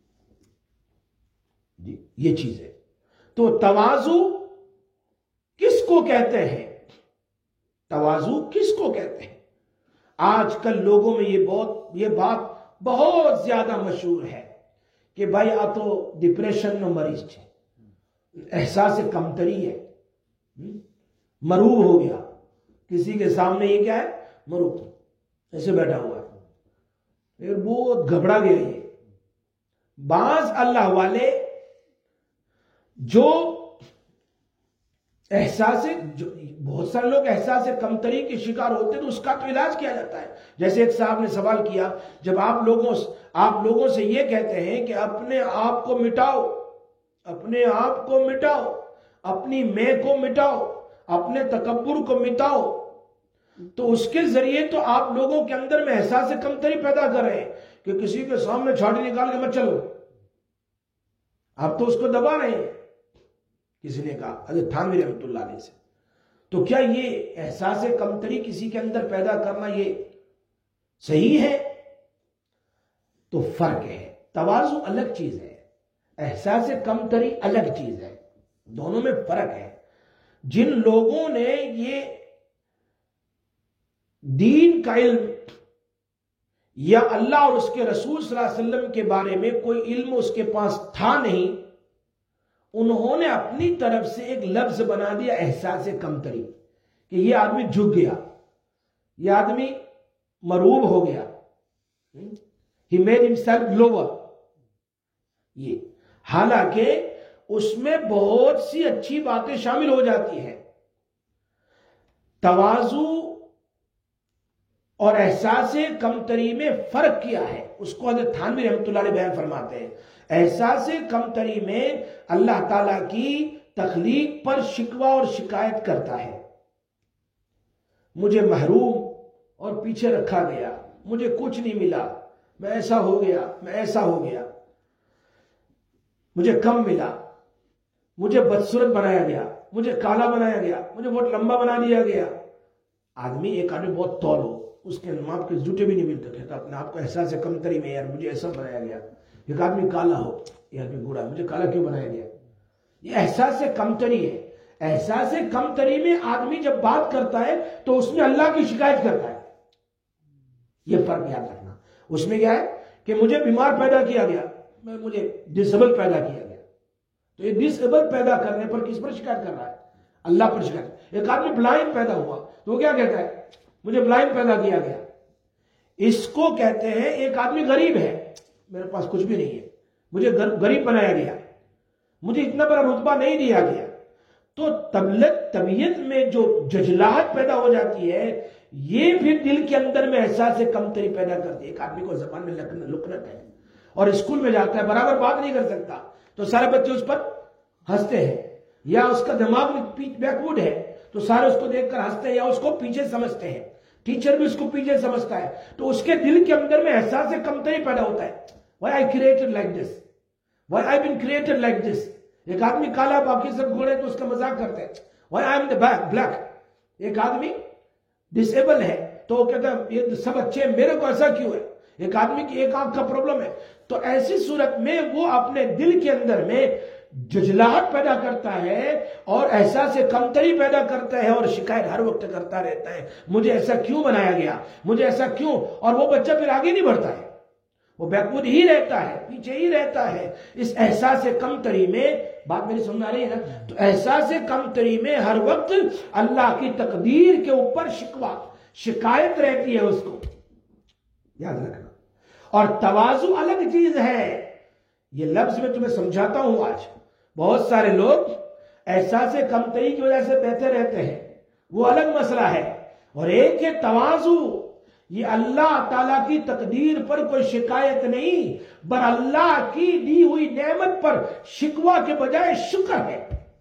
جی یہ چیز ہے۔ تو تواضع کس کو کہتے ہیں؟ تواضع کس کو کہتے ہیں؟ آج کل لوگوں میں یہ بات بہت زیادہ مشہور ہے کہ بھائی آ تو ڈپریشن نو مریض ہے، احساس کمتری ہے، مروب ہو گیا، کسی کے سامنے یہ کیا ہے؟ مروب، ایسے بیٹھا ہوا ہے، پھر بہت گھبرا گیا۔ یہ بعض اللہ والے جو بہت سارے لوگ احساس کمتری کے شکار ہوتے ہیں تو اس کا تو علاج کیا جاتا ہے۔ جیسے ایک صاحب نے سوال کیا، جب آپ لوگوں سے یہ کہتے ہیں کہ اپنے آپ کو مٹاؤ، اپنے آپ کو مٹاؤ، اپنی میں کو مٹاؤ، اپنے تکبر کو مٹاؤ، تو اس کے ذریعے تو آپ لوگوں کے اندر میں احساس کمتری پیدا کر رہے ہیں کہ کسی کے سامنے چھاٹی نکال کے مت چلو، آپ تو اس کو دبا رہے ہیں۔ کسی نے کہا حضرت تھانوی رحمۃ اللہ علیہ سے، تو کیا یہ احساس کمتری کسی کے اندر پیدا کرنا یہ صحیح ہے؟ تو فرق ہے، تواضع الگ چیز ہے، احساس کمتری الگ چیز ہے، دونوں میں فرق ہے۔ جن لوگوں نے یہ دین کا علم یا اللہ اور اس کے رسول صلی اللہ علیہ وسلم کے بارے میں کوئی علم اس کے پاس تھا نہیں، انہوں نے اپنی طرف سے ایک لفظ بنا دیا احساس کمتری، کہ یہ آدمی جھک گیا، یہ آدمی مروب ہو گیا، he made himself lower۔ یہ حالانکہ اس میں بہت سی اچھی باتیں شامل ہو جاتی ہیں۔ تواضع اور احساس کمتری میں فرق کیا ہے، اس کو حضرت تھانوی رحمۃ اللہ علیہ بیان فرماتے ہیں۔ احساس کمتری میں اللہ تعالیٰ کی تخلیق پر شکوہ اور شکایت کرتا ہے، مجھے محروم اور پیچھے رکھا گیا، مجھے کچھ نہیں ملا، میں ایسا ہو گیا، میں ایسا ہو گیا، مجھے کم ملا، مجھے بدصورت بنایا گیا، مجھے کالا بنایا گیا، مجھے بہت لمبا بنا دیا گیا۔ ایک آدمی بہت طول ہو، اس کے نماز کے جوتے بھی نہیں ملتے، کہتا اپنے آپ کو احساس کمتری میں، یار مجھے ایسا بنایا گیا۔ ایک آدمی کالا ہو، یہ آدمی گوڑا، مجھے کالا کیوں بنایا گیا؟ یہ احساس کمتری ہے۔ احساس کمتری میں آدمی جب بات کرتا ہے تو اس میں اللہ کی شکایت کرتا ہے۔ یہ فرق یاد رکھنا۔ اس میں کیا ہے کہ مجھے بیمار پیدا کیا گیا، مجھے ڈسیبل پیدا کیا گیا، تو یہ ڈسیبل پیدا کرنے پر کس پر شکایت کر رہا ہے؟ اللہ پر شکایت۔ ایک آدمی بلائنڈ پیدا ہوا تو وہ کیا کہتا ہے؟ مجھے بلائنڈ پیدا کیا گیا۔ اس کو کہتے ہیں ایک آدمی غریب ہے، میرے پاس کچھ بھی نہیں ہے، مجھے غریب بنایا گیا، مجھے اتنا بڑا رتبہ نہیں دیا گیا۔ تو طبیعت میں جو ججلاہٹ پیدا ہو جاتی ہے، یہ پھر دل کے اندر میں احساس کمتری پیدا کرتی ہے۔ ایک آدمی کو زبان میں لکنت ہے اور اسکول میں جاتا ہے، برابر بات نہیں کر سکتا، تو سارے بچے اس پر ہنستے ہیں، یا اس کا دماغ بیکورڈ ہے تو سارے اس کو دیکھ کر ہنستے ہیں یا اس کو پیچھے سمجھتے ہیں، ٹیچر بھی اس کو پیچھے سمجھتا ہے، تو اس کے دل کے اندر میں احساس کمتری پیدا ہوتا ہے۔ Why I created like this? Why I've been created like this? ایک آدمی کالا، باقی سب گھوڑے، تو اس کا مذاق کرتے ہیں، Why I am the black? ایک آدمی ڈسیبل ہے تو وہ کہتا ہے یہ سب اچھے ہیں، میرے کو ایسا کیوں ہے؟ ایک آدمی کی ایک آنکھ کا پرابلم ہے، تو ایسی صورت میں وہ اپنے دل کے اندر میں ججلاہٹ پیدا کرتا ہے اور احساس کمتری پیدا کرتا ہے اور شکایت ہر وقت کرتا رہتا ہے، مجھے ایسا کیوں بنایا گیا، مجھے ایسا کیوں؟ اور وہ بچہ پھر آگے نہیں بڑھتا ہے، وہ بیکورڈ ہی رہتا ہے، پیچھے ہی رہتا ہے۔ اس احساس کمتری میں، بات میری سمجھ آ رہی ہے نا؟ تو احساس کمتری میں ہر وقت اللہ کی تقدیر کے اوپر شکوہ، شکایت رہتی ہے، اس کو یاد رکھنا۔ اور تواضع الگ چیز ہے، یہ لفظ میں تمہیں سمجھاتا ہوں آج۔ بہت سارے لوگ احساس کمتری کی وجہ سے بہتے رہتے ہیں، وہ الگ مسئلہ ہے۔ اور ایک ہے تواضع، یہ اللہ تعالیٰ کی تقدیر پر کوئی شکایت نہیں، بل اللہ کی دی ہوئی نعمت پر شکوہ کے بجائے شکر ہے۔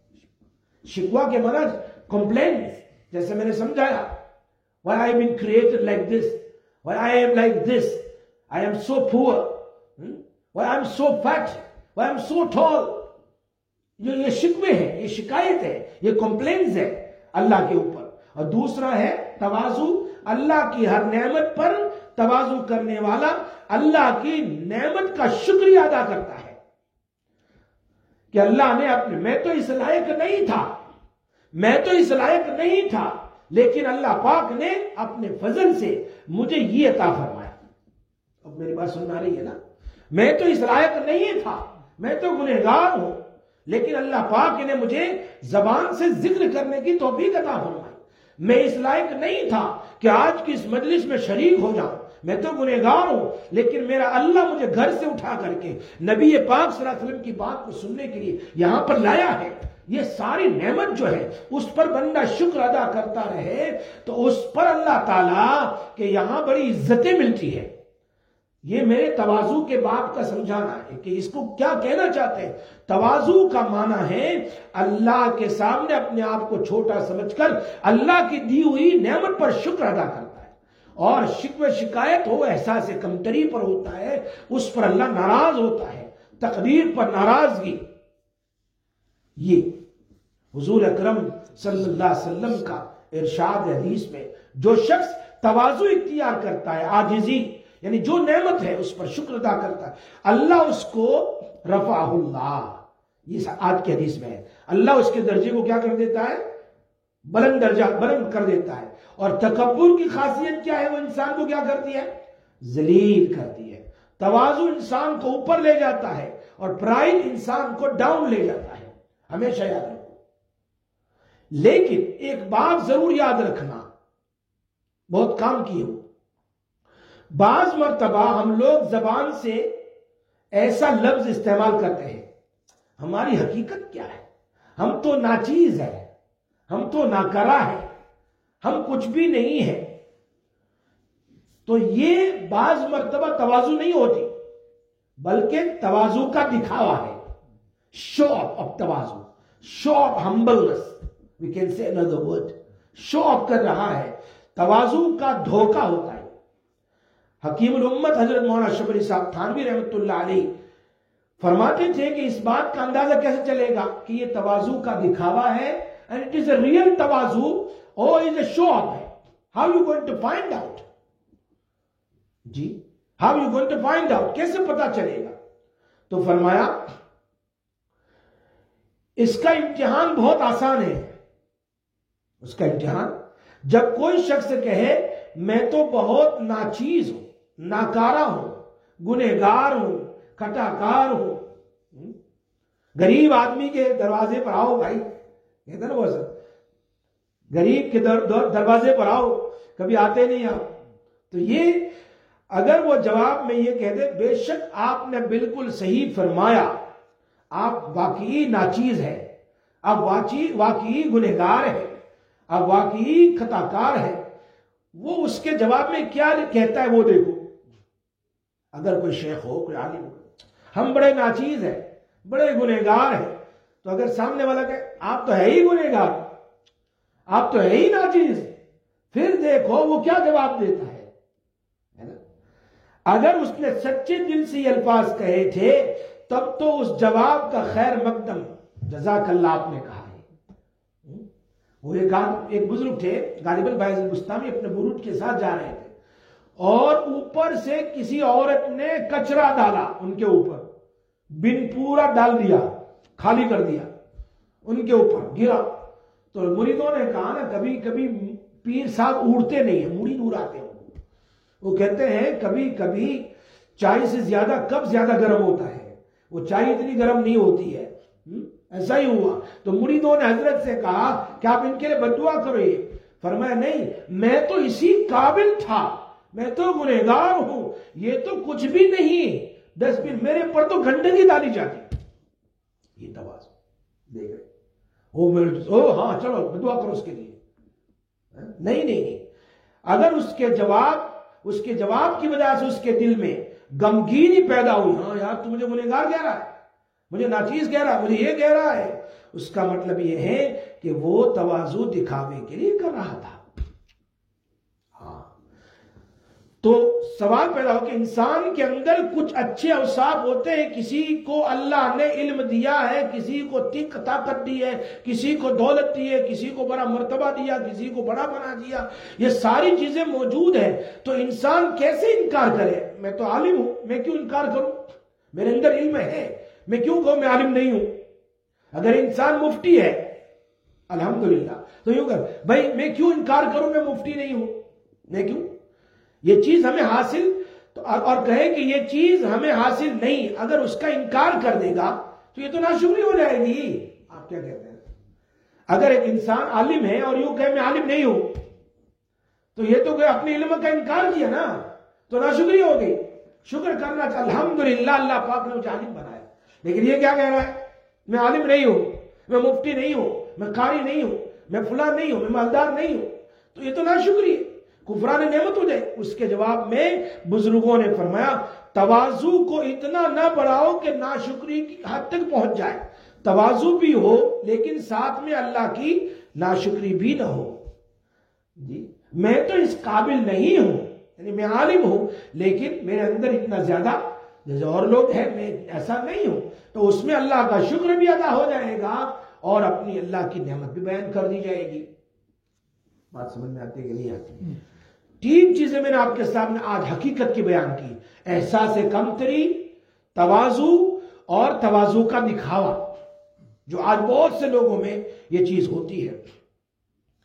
شکوہ کے معنی کمپلین، جیسے میں نے سمجھایا، why I have been created like this, why I am like this, I am so poor, why I am so fat, why I am so tall۔ یہ شکوے ہیں، یہ شکایت ہے، یہ کمپلینز ہے اللہ کے اوپر۔ اور دوسرا ہے تواضع، اللہ کی ہر نعمت پر تواضع کرنے والا اللہ کی نعمت کا شکریہ ادا کرتا ہے کہ اللہ نے اپنے، میں تو اس لائق نہیں تھا، میں تو اس لائق نہیں تھا، لیکن اللہ پاک نے اپنے فضل سے مجھے یہ عطا فرمایا۔ اب میری بات سن آ رہی ہے نا؟ میں تو اس لائق نہیں تھا، میں تو گنہگار ہوں، لیکن اللہ پاک نے مجھے زبان سے ذکر کرنے کی توفیق عطا فرمائی۔ میں اس لائق نہیں تھا کہ آج کی اس مجلس میں شریک ہو جاؤں، میں تو گنہگار ہوں، لیکن میرا اللہ مجھے گھر سے اٹھا کر کے نبی پاک صلی اللہ علیہ وسلم کی بات کو سننے کے لیے یہاں پر لایا ہے۔ یہ ساری نعمت جو ہے اس پر بندہ شکر ادا کرتا رہے تو اس پر اللہ تعالیٰ کے یہاں بڑی عزتیں ملتی ہے۔ یہ میرے تواضع کے بات کا سمجھانا ہے کہ اس کو کیا کہنا چاہتے ہیں۔ تواضع کا معنی ہے اللہ کے سامنے اپنے آپ کو چھوٹا سمجھ کر اللہ کی دی ہوئی نعمت پر شکر ادا کرتا ہے، اور شکوہ شکایت ہو احساس کمتری پر ہوتا ہے، اس پر اللہ ناراض ہوتا ہے، تقدیر پر ناراضگی۔ یہ حضور اکرم صلی اللہ علیہ وسلم کا ارشاد حدیث میں، جو شخص تواضع اختیار کرتا ہے، عاجزی یعنی جو نعمت ہے اس پر شکر ادا کرتا ہے، اللہ اس کو رفعہ اللہ، یہ آج کے حدیث میں ہے، اللہ اس کے درجے کو کیا کر دیتا ہے؟ بلند درجہ بلند کر دیتا ہے. اور تکبر کی خاصیت کیا ہے؟ وہ انسان کو کیا کرتی ہے؟ ذلیل کرتی ہے. تواضع انسان کو اوپر لے جاتا ہے اور پرائڈ انسان کو ڈاؤن لے جاتا ہے. ہمیشہ یاد رکھو. لیکن ایک بات ضرور یاد رکھنا، بہت کام کی ہو. بعض مرتبہ ہم لوگ زبان سے ایسا لفظ استعمال کرتے ہیں، ہماری حقیقت کیا ہے؟ ہم تو ناچیز ہیں، ہم تو ناکارہ ہیں، ہم کچھ بھی نہیں ہیں. تو یہ بعض مرتبہ تواضع نہیں ہوتی، بلکہ تواضع کا دکھاوا ہے. شو آف تواضع، show off humbleness, we can say another word. Show off کر رہا ہے. تواضع کا دھوکہ ہوتا ہے. حکیم الامت حضرت مولانا اشرف علی صاحب تھانوی رحمۃ اللہ علیہ فرماتے تھے کہ اس بات کا اندازہ کیسے چلے گا کہ یہ تواضع کا دکھاوا ہے and it is a real تواضع or is a show off ہے. How you going to find out؟ G how you going to find out؟ کیسے پتا چلے گا؟ تو فرمایا اس کا امتحان بہت آسان ہے. اس کا امتحان جب کوئی شخص کہے میں تو بہت ناچیز ہوں، ناکارہ ہوں، گنہگار ہوں، کٹاکار ہوں. غریب آدمی کے دروازے پر آؤ بھائی، کہتے نا وہ سب غریب کے دروازے پر آؤ، کبھی آتے نہیں آپ. تو یہ اگر وہ جواب میں یہ کہہ دے بے شک آپ نے بالکل صحیح فرمایا، آپ واقعی ناچیز ہے، آپ واقعی گنہگار ہے، آپ واقعی خطاکار ہے، وہ اس کے جواب میں کیا کہتا ہے وہ دیکھو. اگر کوئی شیخ ہو، کوئی عالم ہو، ہم بڑے ناچیز ہیں، بڑے گنہگار ہیں، تو اگر سامنے والا کہے آپ تو ہے ہی گنہگار، آپ تو ہے ہی ناچیز، پھر دیکھو وہ کیا جواب دیتا ہے. اگر اس نے سچے دل سے یہ الفاظ کہے تھے تب تو اس جواب کا خیر مقدم جزاک اللہ آپ نے کہا ہے. وہ ایک بزرگ تھے غالب الفیض البستامی، اپنے برود کے ساتھ جا رہے تھے اور اوپر سے کسی عورت نے کچرا ڈالا ان کے اوپر، بن پورا ڈال دیا، خالی کر دیا، ان کے اوپر گرا. تو مریدوں نے کہا نا کبھی کبھی پیر صاحب اڑتے نہیں ہیں، مرید اڑاتے ہیں. وہ کہتے ہیں کبھی کبھی چائے سے زیادہ کب زیادہ گرم ہوتا ہے، وہ چائے اتنی گرم نہیں ہوتی ہے. ایسا ہی ہوا. تو مریدوں نے حضرت سے کہا کہ آپ ان کے لیے بد دعا کرو. یہ فرمایا نہیں، میں تو اسی قابل تھا، میں تو گنہگار ہوں، یہ تو کچھ بھی نہیں، ڈسٹ بن میرے پر تو گندگی ڈالی جاتی. یہ تواضع دیکھ رہے ہاں چلو بد دعا کرو اس کے لیے. نہیں، اگر اس کے جواب کی وجہ سے اس کے دل میں غمگینی پیدا ہوئی، ہاں یار تو مجھے گنہگار کہہ رہا ہے، مجھے ناچیز کہہ رہا ہے، مجھے یہ کہہ رہا ہے، اس کا مطلب یہ ہے کہ وہ تواضع دکھاوے کے لیے کر رہا تھا. ہاں تو سوال پیدا ہو کہ انسان کے اندر کچھ اچھے اوصاف ہوتے ہیں. کسی کو اللہ نے علم دیا ہے، کسی کو طاقت دی ہے، کسی کو دولت دی ہے، کسی کو بڑا مرتبہ دیا، کسی کو بڑا بنا دیا. یہ ساری چیزیں موجود ہیں. تو انسان کیسے انکار کرے؟ میں تو عالم ہوں، میں کیوں انکار کروں؟ میرے اندر علم ہے، میں کیوں کہوں میں عالم نہیں ہوں؟ اگر انسان مفتی ہے الحمدللہ تو یوں کر بھائی میں کیوں انکار کروں میں مفتی نہیں ہوں؟ میں کیوں؟ یہ چیز ہمیں حاصل اور کہے کہ یہ چیز ہمیں حاصل نہیں، اگر اس کا انکار کر دے گا تو یہ تو ناشکری ہو جائے گی. آپ کیا کہتے ہیں؟ اگر ایک انسان عالم ہے اور یوں کہے میں عالم نہیں ہوں تو یہ تو اپنے علم کا انکار کیا نا، تو ناشکری ہو گئی. شکر کرنا چاہیے الحمدللہ اللہ پاک نے مجھے عالم بنایا. لیکن یہ کیا کہہ رہا ہے؟ میں عالم نہیں ہوں، میں مفتی نہیں ہوں، میں قاری نہیں ہوں، میں فلاں نہیں ہوں، میں مالدار نہیں ہوں. تو یہ تو ناشکری ہے، کفران نعمت ہو جائے. اس کے جواب میں بزرگوں نے فرمایا تواضع کو اتنا نہ بڑھاؤ کہ ناشکری کی حد تک پہنچ جائے. تواضع بھی ہو لیکن ساتھ میں اللہ کی ناشکری بھی نہ ہو. جی میں تو اس قابل نہیں ہوں، یعنی میں عالم ہوں لیکن میرے اندر اتنا زیادہ جیسے اور لوگ ہیں میں ایسا نہیں ہوں. تو اس میں اللہ کا شکر بھی ادا ہو جائے گا اور اپنی اللہ کی نعمت بھی بیان کر دی جائے گی. بات سمجھ میں آتی ہے کہ نہیں آتی؟ 3 چیزیں میں نے آپ کے سامنے آج حقیقت کی بیان کی: احساس کمتری، تواضع اور تواضع کا دکھاوا، جو آج بہت سے لوگوں میں یہ چیز ہوتی ہے.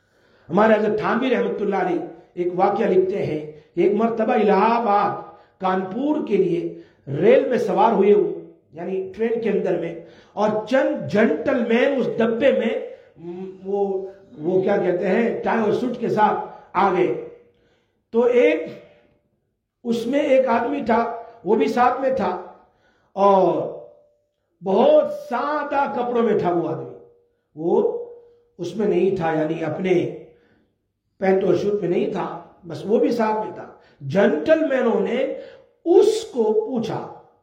ہمارے حضرت تھانوی رحمۃ اللہ علیہ ایک واقعہ لکھتے ہیں کہ ایک مرتبہ الہ آباد کانپور کے لیے ریل میں سوار ہوئے وہ، یعنی ٹرین کے اندر میں، اور چند جنٹل مین اس ڈبے میں وہ کیا کہتے ہیں ٹائی اور سوٹ کے ساتھ آ گئے. تو اس میں ایک آدمی تھا، وہ بھی ساتھ میں تھا، اور بہت سادہ کپڑوں میں تھا. وہ آدمی وہ اس میں نہیں تھا، یعنی اپنے پینٹ اور شوٹ میں نہیں تھا، بس وہ بھی ساتھ میں تھا. جنٹل مینوں نے اس کو پوچھا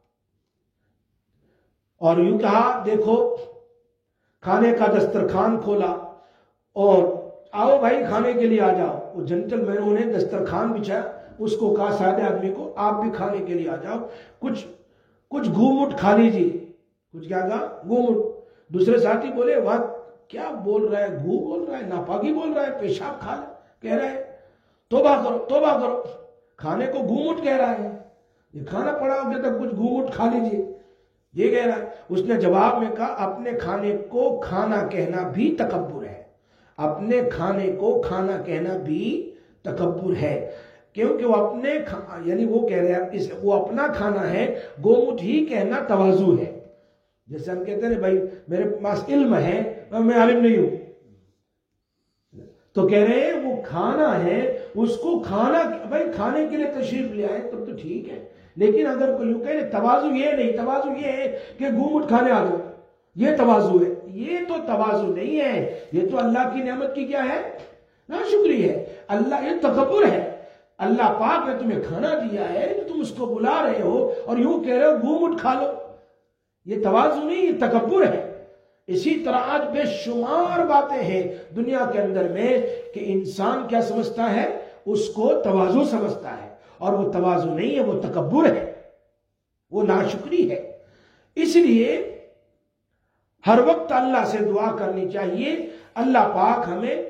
اور یوں کہا، دیکھو کھانے کا دسترخوان کھولا اور آؤ بھائی کھانے کے لیے آ جاؤ. وہ جنٹل مینوں نے دسترخوان بچھایا، اس کو کہا سادے آدمی کو، آپ بھی کھانے کے لیے آ جاؤ، کچھ گھومٹ کھا لیجیے. کچھ کیا کہا؟ گھومٹ. دوسرے ساتھی بولے، واہ کیا بول رہا ہے، گھو بول رہا ہے، ناپاکی بول رہا ہے، پیشاب کھا کہہ رہا ہے، توبہ کرو توبہ کرو، کھانے کو گھومٹ کہہ رہا ہے، یہ کھانا پڑا ہو گیا تو کچھ گھومٹ کھا لیجیے، یہ کہہ رہا ہے. اس نے جواب میں کہا، اپنے کھانے کو کھانا کہنا بھی تکبر ہے. اپنے کھانے کو کھانا کہنا بھی تکبر ہے، کیونکہ وہ اپنے یعنی وہ کہہ رہے ہیں وہ اپنا کھانا ہے، گومٹ ہی کہنا تواضع ہے. جیسے ہم کہتے ہیں بھائی میرے پاس علم ہے اور میں عالم نہیں ہوں، تو کہہ رہے ہیں وہ کھانا ہے، اس کو کھانا، بھائی کھانے کے لیے تشریف لے آئے تب تو ٹھیک ہے، لیکن اگر کوئی یوں کہے تواضع یہ نہیں، تواضع یہ ہے کہ گھومٹ کھانے آ جاؤ، یہ تواضع ہے. یہ تو تواضع نہیں ہے، یہ تو اللہ کی نعمت کی کیا ہے؟ ناشکری ہے. اللہ یہ تکبر ہے. اللہ پاک نے تمہیں کھانا دیا ہے، تم اس کو بلا رہے ہو اور یوں کہہ رہے ہو گھومٹ کھا لو. یہ تواضع نہیں، یہ تکبر ہے. اسی طرح آج بے شمار باتیں ہیں دنیا کے اندر میں کہ انسان کیا سمجھتا ہے؟ اس کو تواضع سمجھتا ہے، اور وہ تواضع نہیں ہے، وہ تکبر ہے، وہ ناشکری ہے. اس لیے ہر وقت اللہ سے دعا کرنی چاہیے. اللہ پاک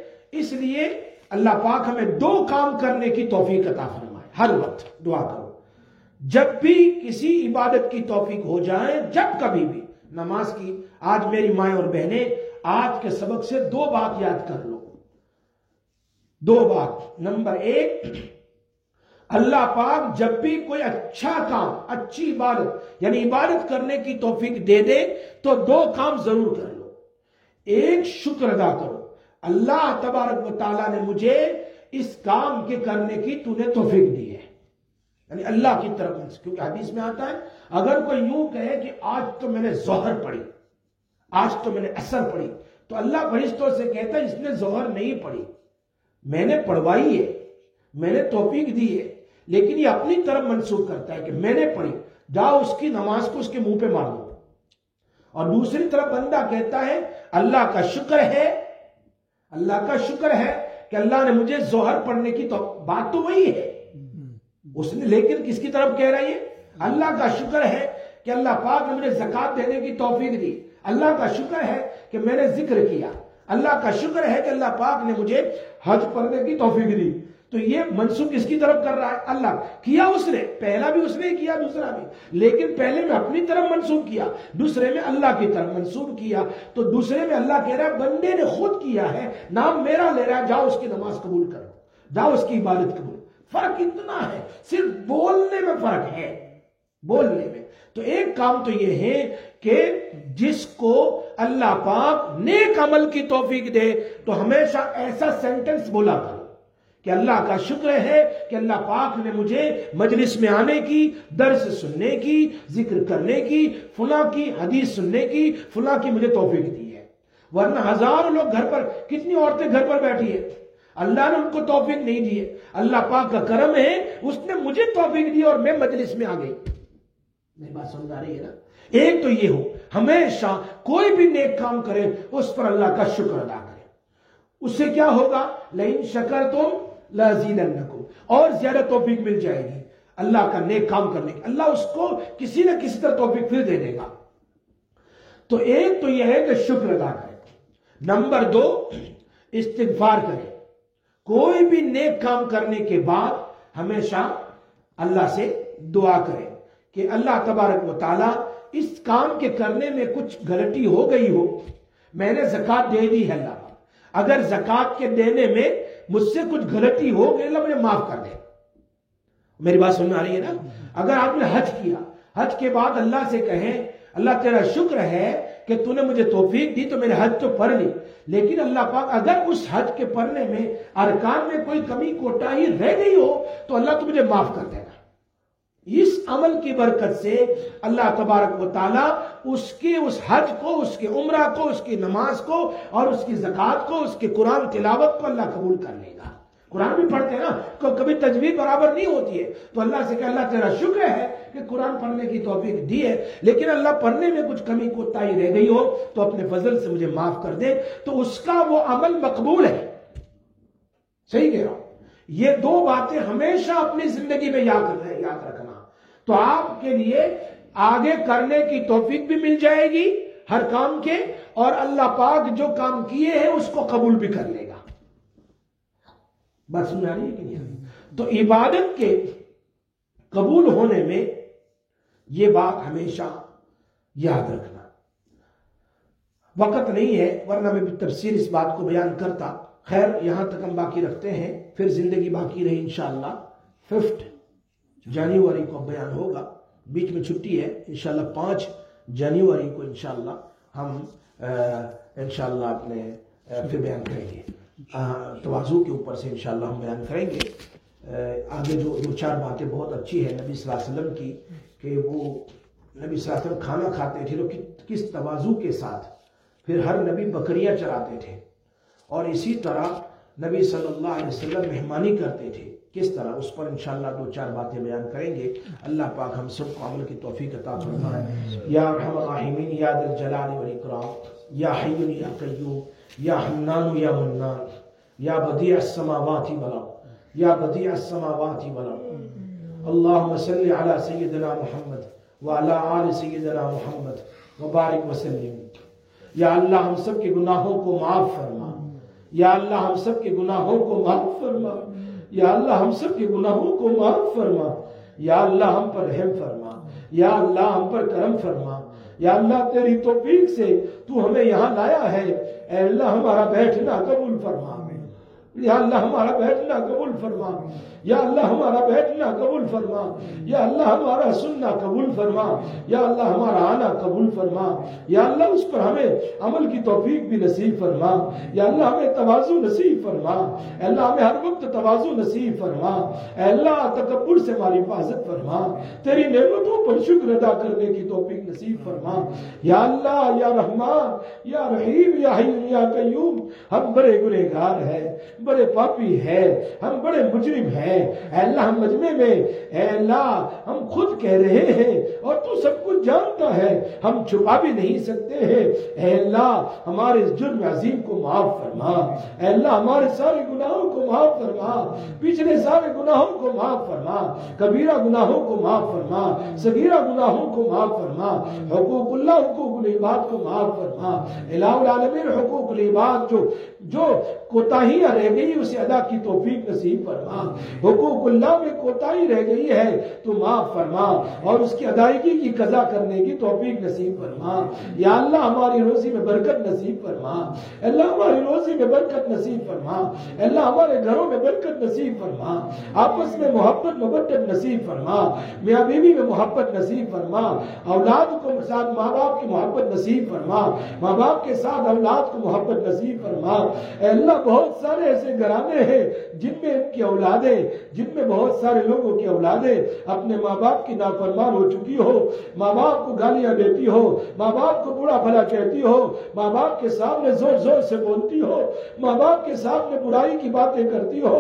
ہمیں 2 کام کرنے کی توفیق عطا فرمائے. ہر وقت دعا کرو، جب بھی کسی عبادت کی توفیق ہو جائے، جب کبھی بھی نماز کی. آج میری مائیں اور بہنیں، آج کے سبق سے 2 بات یاد کر لو. 2 بات. نمبر 1، اللہ پاک جب بھی کوئی اچھا کام، اچھی عبادت یعنی عبادت کرنے کی توفیق دے دے تو 2 کام ضرور کر لو. ایک، شکر ادا کرو، اللہ تبارک و تعالیٰ نے مجھے اس کام کے کرنے کی تو نے توفیق دی ہے، یعنی اللہ کی طرف سے. کیونکہ حدیث میں آتا ہے اگر کوئی یوں کہے کہ آج تو میں نے ظہر پڑھی، آج تو میں نے عصر پڑھی، تو اللہ فرشتوں سے کہتا ہے اس نے ظہر نہیں پڑھی، میں نے پڑھوائی ہے، میں نے توفیق دی ہے، لیکن یہ اپنی طرف منسوخ کرتا ہے کہ میں نے پڑھی، جاؤ اس کی نماز کو اس کے منہ پہ مار دو. اور دوسری طرف بندہ کہتا ہے اللہ کا شکر ہے، اللہ کا شکر ہے کہ اللہ نے مجھے ظہر پڑھنے کی بات تو وہی ہے اس نے، لیکن کس کی طرف کہہ رہی ہے؟ اللہ کا شکر ہے کہ اللہ پاک نے مجھے زکوٰۃ دینے کی توفیق دی، اللہ کا شکر ہے کہ میں نے ذکر کیا، اللہ کا شکر ہے کہ اللہ پاک نے مجھے حج پڑھنے کی توفیق دی. تو یہ منسوخ کس کی طرف کر رہا ہے؟ اللہ. کیا اس نے، پہلا بھی اس نے کیا، دوسرا بھی، لیکن پہلے میں اپنی طرف منسوخ کیا، دوسرے میں اللہ کی طرف منسوخ کیا. تو دوسرے میں اللہ کہہ رہا ہے بندے نے خود کیا ہے، نام میرا لے رہا ہے، جاؤ اس کی نماز قبول کرو، جاؤ اس کی عبادت قبول. فرق اتنا ہے، صرف بولنے میں فرق ہے، بولنے میں. تو ایک کام تو یہ ہے کہ جس کو اللہ پاک نیک عمل کی توفیق دے تو ہمیشہ ایسا سینٹنس بولا کرو کہ اللہ کا شکر ہے کہ اللہ پاک نے مجھے مجلس میں آنے کی، درس سننے کی، ذکر کرنے کی، فلاں کی حدیث سننے کی، فلاں کی مجھے توفیق دی ہے. ورنہ ہزاروں لوگ گھر پر، کتنی عورتیں گھر پر بیٹھی ہیں، اللہ نے ان کو توفیق نہیں دی ہے، اللہ پاک کا کرم ہے، اس نے مجھے توفیق دی اور میں مجلس میں آ گئی. میری بات سمجھ آ رہی ہے نا؟ ایک تو یہ ہو، ہمیشہ کوئی بھی نیک کام کرے اس پر اللہ کا شکر ادا کرے. اس سے کیا ہوگا؟ لئن شکرتم لازیدنکم، اور زیادہ توفیق مل جائے گی اللہ کا نیک کام کرنے کی. اللہ اس کو کسی نہ کسی طرح توفیق پھر دے دے گا. تو ایک تو یہ ہے کہ شکر ادا کرے. نمبر 2، استغفار کرے. کوئی بھی نیک کام کرنے کے بعد ہمیشہ اللہ سے دعا کرے کہ اللہ تبارک و تعالی اس کام کے کرنے میں کچھ غلطی ہو گئی ہو، میں نے زکوٰۃ دے دی ہے اللہ، اگر زکوٰۃ کے دینے میں مجھ سے کچھ غلطی ہو کہ اللہ مجھے معاف کر دے. میری بات سمجھ میں آ رہی ہے نا؟ اگر آپ نے حج کیا، حج کے بعد اللہ سے کہیں اللہ تیرا شکر ہے کہ تو نے مجھے توفیق دی تو میں نے حج تو پڑھ لی، لیکن اللہ پاک اگر اس حج کے پڑھنے میں ارکان میں کوئی کمی کوتاہی رہ گئی ہو تو اللہ تو مجھے معاف کر دے گا. اس عمل کی برکت سے اللہ تبارک و تعالیٰ اس حج کو، اس کے عمرہ کو، اس کی نماز کو اور اس کی زکوٰۃ کو، اس کے قرآن تلاوت کو اللہ قبول کر لے گا. قرآن بھی پڑھتے ہیں نا، کبھی تجوید برابر نہیں ہوتی ہے تو اللہ سے کہ اللہ تیرا شکر ہے کہ قرآن پڑھنے کی توفیق دی ہے، لیکن اللہ پڑھنے میں کچھ کمی کوتاہی رہ گئی ہو تو اپنے فضل سے مجھے معاف کر دے، تو اس کا وہ عمل مقبول ہے. صحیح کہہ رہا ہوں؟ یہ دو باتیں ہمیشہ اپنی زندگی میں یاد رکھنا، تو آپ کے لیے آگے کرنے کی توفیق بھی مل جائے گی ہر کام کے، اور اللہ پاک جو کام کیے ہیں اس کو قبول بھی کر لے گا. بات سمجھ آ رہی ہے کہ نہیں؟ تو عبادت کے قبول ہونے میں یہ بات ہمیشہ یاد رکھنا. وقت نہیں ہے ورنہ میں تفصیل اس بات کو بیان کرتا. خیر یہاں تک ہم باقی رکھتے ہیں، پھر زندگی باقی رہی انشاءاللہ 5 جنوری کو بیان ہوگا. بیچ میں چھٹی ہے، انشاءاللہ 5 جنوری کو انشاءاللہ ہم انشاءاللہ اپنے پھر بیان کریں گے. تواضع کے اوپر سے انشاءاللہ ہم بیان کریں گے. آگے جو 2-4 باتیں بہت اچھی ہے نبی صلی اللہ علیہ وسلم کی، کہ وہ نبی صلی اللہ علیہ وسلم کھانا کھاتے تھے تو کس تواضع کے ساتھ، پھر ہر نبی بکریاں چراتے تھے، اور اسی طرح نبی صلی اللہ علیہ وسلم مہمانی کرتے تھے کس طرح، اس پر انشاءاللہ 2-4 باتیں بیان کریں گے. اللہ پاک ہم سب کو عمل کی توفیق عطا فرمائے. یا ارحم الراحمین یا ذا الجلال والاکرام، یا حی یا قیوم، یا حنان یا منان، یا بدیع السماوات والارض، یا بدیع السماوات والارض. اللہم صلی علی سیدنا محمد وعلی آل سیدنا محمد وبارک وسلم. یا اللہ ہم سب کے گناہوں کو معاف فرما، یا اللہ ہم سب کے گناہوں کو معاف فرما، یا اللہ ہم سب کے گناہوں کو معاف فرما، یا اللہ ہم پر رحم فرما، یا اللہ ہم پر کرم فرما. یا اللہ تیری توفیق سے تو ہمیں یہاں لایا ہے، اے اللہ ہمارا بیٹھنا قبول فرما، یا اللہ ہمارا بیٹھنا قبول فرما، یا اللہ ہمارا بیٹھنا قبول فرما، یا اللہ ہمارا سننا قبول فرما، یا اللہ ہمارا آنا قبول فرما. یا اللہ اس پر ہمیں عمل کی توفیق بھی نصیب فرما. یا اللہ ہمیں تواضع نصیب فرما. اے اللہ ہمیں ہر وقت تواضع نصیب فرما. اے اللہ تکبر سے ہماری حفاظت فرما. تیری نعمتوں پر شکر ادا کرنے کی توفیق نصیب فرما. یا اللہ یا رحمان یا رحیم یا حی یا قیوم، ہم بڑے گنہگار ہیں، بڑے پاپی ہیں، ہم بڑے مجرم ہیں. اے اللہ ہم مجمع میں، اے اللہ ہم خود کہہ رہے ہیں اور تو سب کچھ جانتا ہے، ہم چھپا بھی نہیں سکتے ہیں. اے اللہ ہمارے اس جرم عظیم کو معاف فرما. اے اللہ ہمارے سارے گناہوں کو معاف فرما، پچھلے سارے گناہوں کو معاف فرما، کبیرہ گناہوں کو معاف فرما، صغیرہ گناہوں کو معاف فرما، حقوق اللہ حقوق العباد کو معاف فرما. الہ العالمین حقوق العباد جو کوتاہیاں رہ گئی اسے ادا کی توفیق نصیب فرما. حقوق اللہ میں کوتاہی رہ گئی ہے تو معاف فرما اور اس کی ادائیگی کی قضا کرنے کی توفیق نصیب فرما. یا اللہ ہماری روزی میں برکت نصیب فرما. اللہ ہماری روزی میں برکت نصیب فرما. اللہ ہمارے گھروں میں برکت نصیب فرما. آپس میں محبت مودت نصیب فرما. میاں بیوی میں محبت نصیب فرما. اولاد کو ساتھ ماں باپ کی محبت نصیب فرما. ماں باپ کے ساتھ اولاد کو محبت نصیب فرما. اے اللہ بہت سارے ایسے گھرانے ہیں جن میں ان کی اولادیں، جن میں بہت سارے لوگوں کی اولادیں اپنے ماں باپ کی نافرمان ہو چکی ہو، ماں باپ کو گالیاں دیتی ہو، ماں باپ کو برا بھلا کہتی ہو، ماں باپ کے سامنے زور زور سے بولتی ہو، ماں باپ کے سامنے برائی کی باتیں کرتی ہو،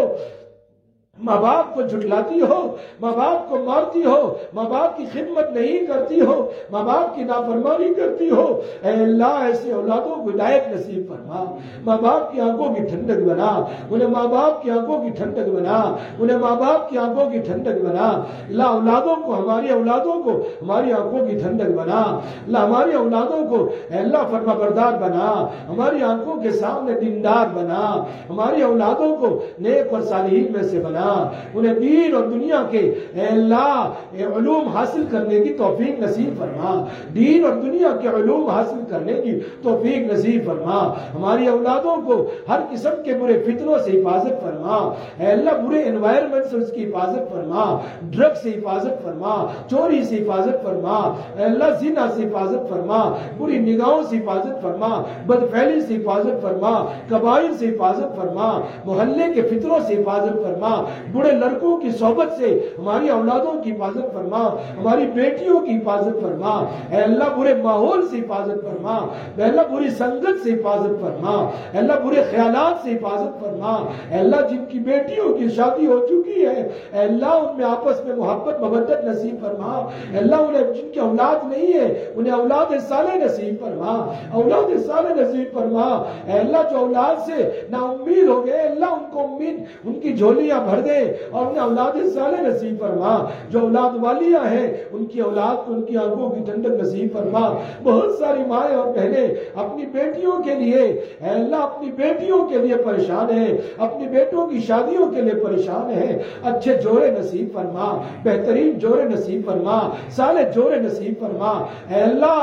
ماں باپ کو جھٹلاتی ہو، ماں باپ کو مارتی ہو، ماں باپ کی خدمت نہیں کرتی ہو، ماں باپ کی نافرمانی کرتی ہو. اے اللہ ایسے اولادوں کو ہدایت نصیب فرما. ماں باپ کی آنکھوں کی ٹھنڈک بنا، انہیں ماں باپ کی آنکھوں کی ٹھنڈک بنا، انہیں ماں باپ کی آنکھوں کی ٹھنڈک بنا. اللہ اولادوں کو، ہماری اولادوں کو ہماری آنکھوں کی ٹھنڈک بنا. اللہ ہماری اولادوں کو اے اللہ فرما بردار بنا، ہماری آنکھوں کے سامنے دیندار بنا، ہماری اولادوں کو نیک اور صالحین میں سے بنا. فرما، انہیں دین اور دنیا کے اے اللہ علوم حاصل کرنے کی توفیق نصیب فرما، دین اور دنیا کے علوم حاصل کرنے کی توفیق نصیب فرما، ہماری اولادوں کو ہر قسم کے برے فتنوں سے حفاظت فرما، اے اللہ برے انوائرمنٹ سے اس کی حفاظت فرما، ڈرگ سے حفاظت فرما، چوری سے حفاظت فرما، اے اللہ زنا سے حفاظت فرما، بری نگاہوں سے حفاظت فرما، بدفعلی سے حفاظت فرما، کبائر سے حفاظت فرما، محلے کے فتنوں سے حفاظت فرما، بڑے لڑکوں کی صحبت سے ہماری اولادوں کی حفاظت فرما، ہماری بیٹیوں کی حفاظت فرما، اے اللہ برے ماحول سے حفاظت فرما، اے اللہ بری سنگت سے حفاظت فرما، اے اللہ برے خیالات سے حفاظت فرما، اے اللہ جن کی بیٹیوں کی شادی ہو چکی ہے اے اللہ ان میں آپس میں محبت مودت نصیب فرما، اے اللہ انہیں جن کی اولاد نہیں ہے انہیں اولاد صالح نصیب فرما، اولاد صالح نصیب فرما، اے اللہ جو اولاد سے نا امید ہو گئے اللہ ان کو امید ان کی جھولیاں بھر دے اور انہیں اولاد صالح نصیب فرما، جو اولاد والیاں ہیں ان کی اولاد کو ان کی آنکھوں کی ٹھنڈک نصیب فرما۔ بہت ساری مائیں اور بہنیں اپنی بیٹیوں کے لیے اے اللہ اپنی بیٹیوں کے لیے پریشان ہیں، اپنی بیٹوں کی شادیوں کے لیے پریشان ہیں، اچھے جوڑے نصیب فرما، بہترین جوڑے نصیب فرما، صالح جوڑے نصیب فرما، اے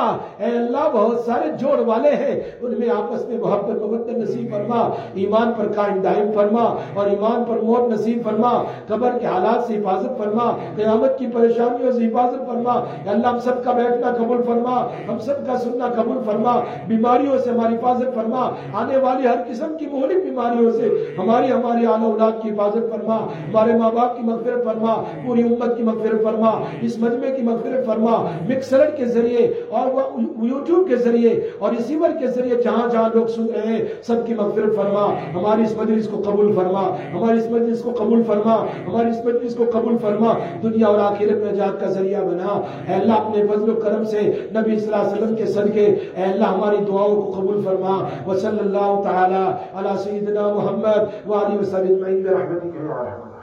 اللہ بہت سارے جوڑ والے ہیں ان میں آپس میں محبت مودت نصیب فرما، ایمان پر قائم دائم فرما اور ایمان پر موت نصیب فرما، قبر کے حالات سے حفاظت فرما، قیامت کی پریشانیوں سے حفاظت فرما، اے اللہ ہم سب کا بیٹھنا قبول فرما، ہم سب کا سننا قبول فرما، بیماریوں سے ہماری حفاظت فرما، آنے والی ہر قسم کی مہلک بیماریوں سے ہماری آل اولاد کی حفاظت فرما، ہمارے ماں باپ کی مغفرت فرما، پوری امت کی مغفرت فرما، اس مجمع کی مغفرت فرما، مکسر کے ذریعے اور یوٹیوب کے ذریعے اور ریسیور کے ذریعے جہاں جہاں لوگ سن رہے ہیں سب کی مغفرت فرما، ہماری اس مجلس کو قبول فرما، ہماری اس مجلس کو قبول فرما، ہماری اس مجلس کو قبول فرما، دنیا اور آخرت میں نجات کا ذریعہ بنا، اے اللہ اپنے فضل و کرم سے نبی صلی اللہ علیہ وسلم کے صدقے اے اللہ ہماری دعاؤں کو قبول فرما، وصلی اللہ تعالی علی سیدنا محمد وآلہ وصحبہ اجمعین برحمتک یا ارحم